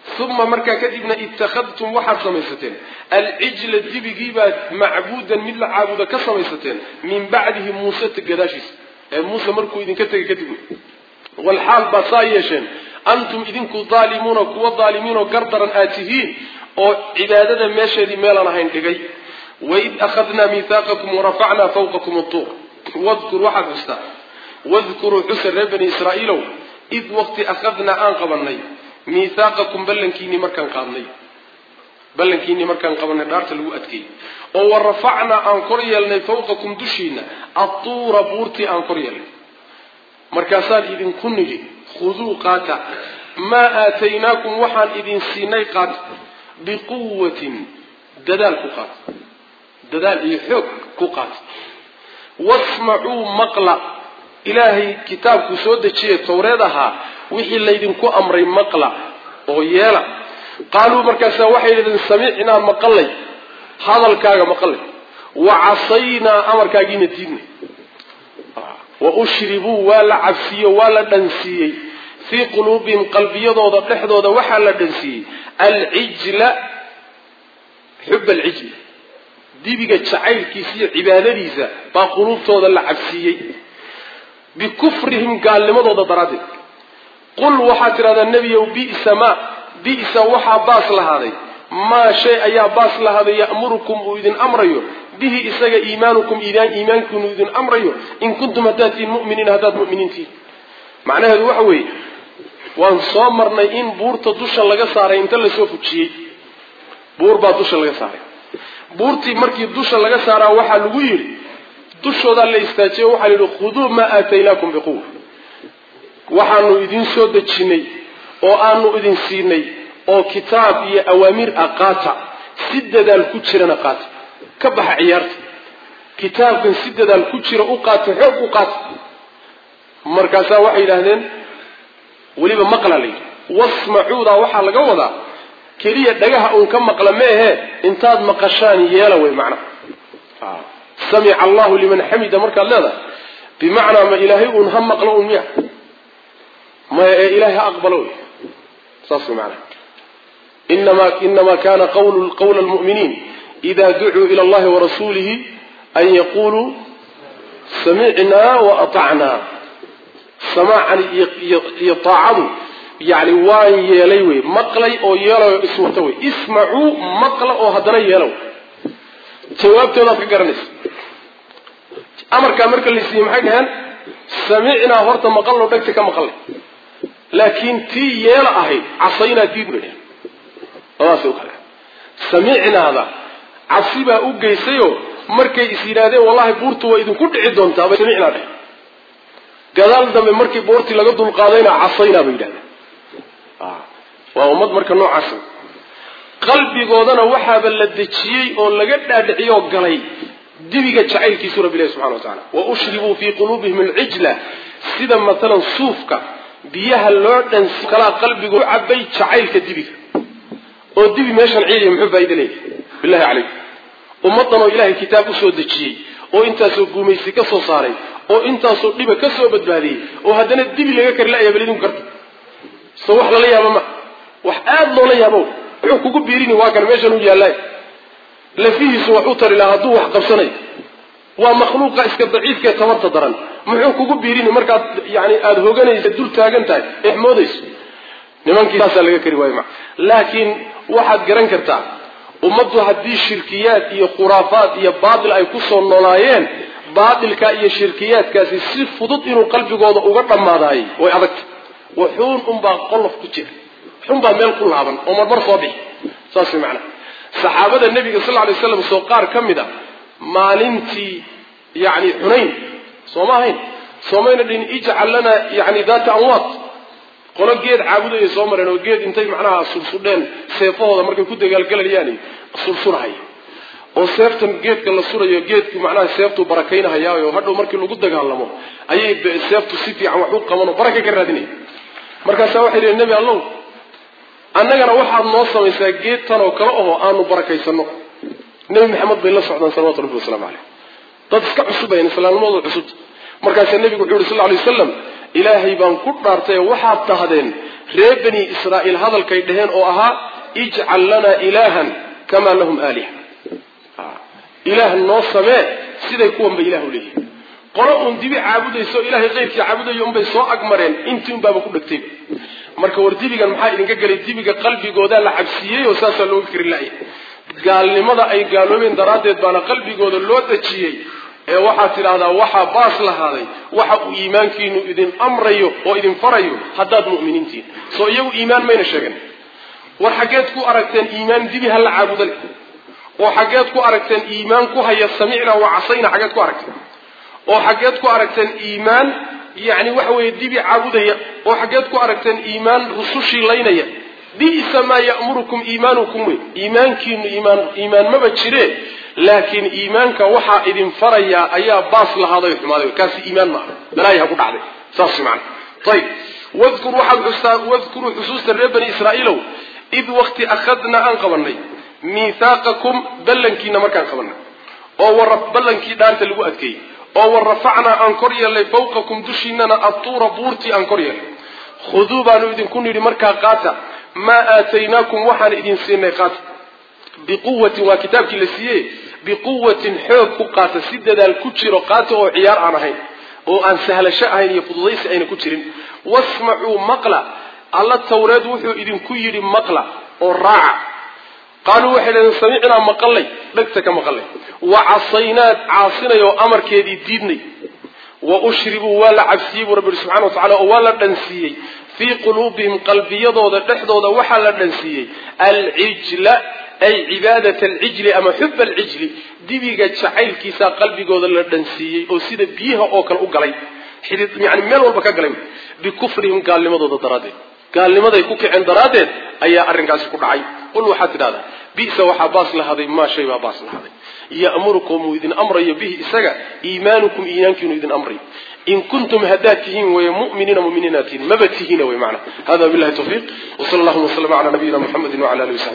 ثم مركا كدبنا اتخذتم واحد سميستين العجل الدبيبا معبودا من العابد كسميستين من بعده موسى تقداشيس موسى مركو إذن كتك كتب والحال بصايشين أنتم إذن ظالمون كوا ظالمين وقردرا آتهين أو عبادة ماشي دي ميلانا هين تقي وإذ أخذنا ميثاقكم ورفعنا فوقكم الطور واذكر واحد أستاذ واذكروا حسر بني إسرائيل إذ وقت أخذنا أنقبني ميثاقكم بلنكيني مركان قادني بلنكيني مركان قبلنا دارت الوقتكي ورفعنا أنقريالنا فوقكم دشينا الطور بورتي أنقريالنا مركاسان إذن كنجي خذوا قاتا ما آتيناكم وحان إذن سيني قات بقوة ددال كقات ددال يحق كقات واسمعوا مقلع إلهي كتاب كسودة شيء توردها وحي اللي إذن كو أمري مقلع ويالا قالوا مركاسا وحي إذن سمعنا مقلي هذا الكاغا مقلي وعصينا أمر كاغين الدين وأشربوا ولا عفسية ولا دنسية في قلوبهم قلبية ضوضة تحضوضة وحلا دنسية العجل حب العجل دي بيقى تشعيل كيسية عبادة ليسا باقلوب ضوضة العفسية بكفرهم قال لما ضوضة دراتك قل وحاتر هذا النبي وبئس ما بئس وحا باس لهذا ما شيء يا باس لهذا يأمركم وإذن أمريه به إساق إيمانكم إذا إيمانكم إذن أمريه إن كنتم هداتين مؤمنين هدات مؤمنين فيه معنى هذا وحوي وان صامرنا إن بور تدوش اللغة سارة إنت اللي سوف تشيه بور با دوش اللغة سارة بورتي مركي دوش اللغة سارة وحا لغير دوش هذا اللي استاتيه وحا لغير خذوا ما آتيناكم بقوة وحا أنه إذن سودة تشيني أو أنه إذن سيني أو كتاب يا أوامر أقاطع سدد الكتشرنا قاطع كبح عيارت كتاب كان سدد الكتشر أقاطع حق أقاطع مركزا وحي لهذين وليبا مقلا لي واسمعوا ذا وحا لقوضا كلية دقاها أون كم مقلا ماهي انتاد مقشاني يالوي معنا آه. سمع الله لمن حمد مركا لذا بمعنى ما إلهي أنهم مقلون مياه ما إلهي أقبلوه صاصي معنا إنما, إنما كان قول, قول المؤمنين إذا دعوا إلى الله ورسوله أن يقولوا سمعنا وأطعنا سماعا يطاعوا يعني وان يليوي مقلي أو يلو اسمتوي اسمعوا مقل أو هدنا يلو جواب تضع في قرنس أمر كامر كاللي سيم حقهن سمعنا هرت مقل ودكتك مقل لكن تي يلا أهي عصينا ديبنا الله سيوكلا سمعنا هذا عصيبا أوجيسيو مركي إسيرادي والله بورتو وإذن كنت عدون تابا سمعنا ده قدال دم مركي بورتي لقد القاضينا عصينا بيدانا آه. وأمد مركي نوع عصي قلبي قودنا وحابا لدتشيي أو لقد أدعيو قلي دبيقة شعيل كي سورة بالله سبحانه وتعالى وأشربوا في قلوبهم العجلة سيدا مثلا صوفك بيها اللوردن سكلا قلبي قول عبي شعيل كدبيقة ودبي ماشان عيلي محبا إذن بالله عليك ومطنوا إلهي كتاب سود الشيء وإنتاسو قوميسي كسو صاري وإنتاسو لبا كسو بدبالي وهدنا الدبي لغاكر لا يبلدون كرت سوح للي يا ماما وحاد لو لي يا مو وحكو قبيريني واكن ماشان وجه الله لفيه سوحوتر إلى هدو وحقب سني ومخلوق اسك ضعيف كتمرت درن محوكو قبيريني مركا يعني أدهوغاني يدول تاغنتاي إحموديس نمانكي تاسا لغاكر وايما لكن واحد قرن كرتا ومضوا هذه الشركيات هي خرافات هي باطل أي قصة النلايين باطل كأي شركيات كاسي سيف فضط إنه قلبي قوضة وقرب ما ذاي ويعبك وحون أمبا قلف كتير حون با ميل كل هذا أمر بر صبي صاصي معنا صحابة النبي صلى الله عليه وسلم سوقار كم ده مالنتي يعني حنين صوماهين صومين الدين اجعل لنا يعني ذات أنواط قلنا جيد عابده يصومر إنه جيد إنتي معناها سلسلين سيفه هذا مركب كده قال قال يعني سلسلة هاي وسيفتن جيد كلا صورة جيد معناها سيفته بركينها يا وهذا مركب لو قد قال لهم أي سيفته سيفي عم حقوق كمان بركة كردني مركب سواحد النبي الله أنا جرى واحد نص من سجيد ترى وكرهه أنه بركة يسنق النبي محمد بن الله صلى الله عليه وسلم عليه تذكر عصبة يعني سلام الله عصبة مركز النبي صلى الله عليه وسلم ilaahay baan ku dhaartay waxaad tahdeen reer bani israa'iil hadalkay dhaheen oo ahaa ijcal lana ilaahan kama lahum aaliha ilaah noo samee siday kuwanba ilaah u leeyihiin qolo uun dibi caabudayso ilaahay qayrkii caabudayo unbay soo agmareen intii unbaaba ku dhegtay marka war dibigan maxaa idinka galay dibiga qalbigooda la cabsiiyey oo saasaa looga kari laayay gaalnimada ay gaaloobeen daraaddeed baana qalbigooda loo dajiyey ee waxaad tidhaahdaa waxaa baas lahaaday waxa uu iimaankiinu idin amrayo oo idin farayo haddaad mu'miniintiin soo iyagu iimaan mayna sheegan war xaggeed ku aragteen iimaan dibi ha la caabudan oo xaggeed ku aragteen iimaan ku haya samicna wa casayna xaggeed ku aragteen oo xaggeed ku aragteen iimaan yani waxa weeye dibi caabudaya oo xaggeed ku aragteen iimaan rusushii laynaya bi'sa maa ya'murukum iimaanukum wey iimaankiinu iimaan iimaan maba jire laakiin iimaanka waxaa idin farayaa ayaa baas lahaaday xumaaday kaasi iimaan ma aha balaayi ha ku dhacday saas macna ayib wadkur waxaad xustaa wadkuru xusuusta reer bani israa'iilow id waqti akhadna aan qabanay miithaaqakum ballankiina markaan qabanay oo waraf ballankii dhaarta lagu adkeeyey oo warafacnaa aan kor yeelnay fawqakum dushiinana atuura buurtii aan kor yeelnay khuduu baanu idinku nidhi markaa qaata maa aataynaakum waxaan idin siinay qaata biquwatin waa kitaabkii la siiyey biquwatin xoog ku qaata si dadaal ku jiro qaata oo ciyaar aan ahayn oo aan sahlasho ahayn iyo fududaysi ayna ku jirin wasmacuu maqla alla tawreed wuxuu idinku yidhi maqla oo raaca qaaluu waxay dhaheen samicnaa maqallay dhegta ka maqallay wa casaynaad caasinay oo amarkeedii diidnay wa ushribuu waa la cabsiiyey buu rabbi yihi subxana wa tacala oo waa la dhansiiyey fii quluubihim qalbiyadooda dhexdooda waxaa la dhansiiyey alcijla ay cibaadat alcijli ama xub alcijli dibiga jacaylkiisaa qalbigooda la dhansiiyey oo sida biyaha oo kale u galay xidid yani meel walba ka galay bikufrihim gaalnimadooda daraaddeed gaalnimaday ku kiceen daraaddeed ayaa arrinkaasi ku dhacay qul waxaad tidhahdaa bi'sa waxaa baas lahaday maa shay baa baas lahaday ya'murukum uu idin amrayo bihi isaga iimaanukum iimaankiinu idin amrayo in kuntum haddaad tihiin weeye mu'miniina mu'miniinaad tihiin maba tihiina wey macna hada billahi tawfiiq wa sala allahuma wasalama cala nabiyina muxamedin wacala alihi wasaxbi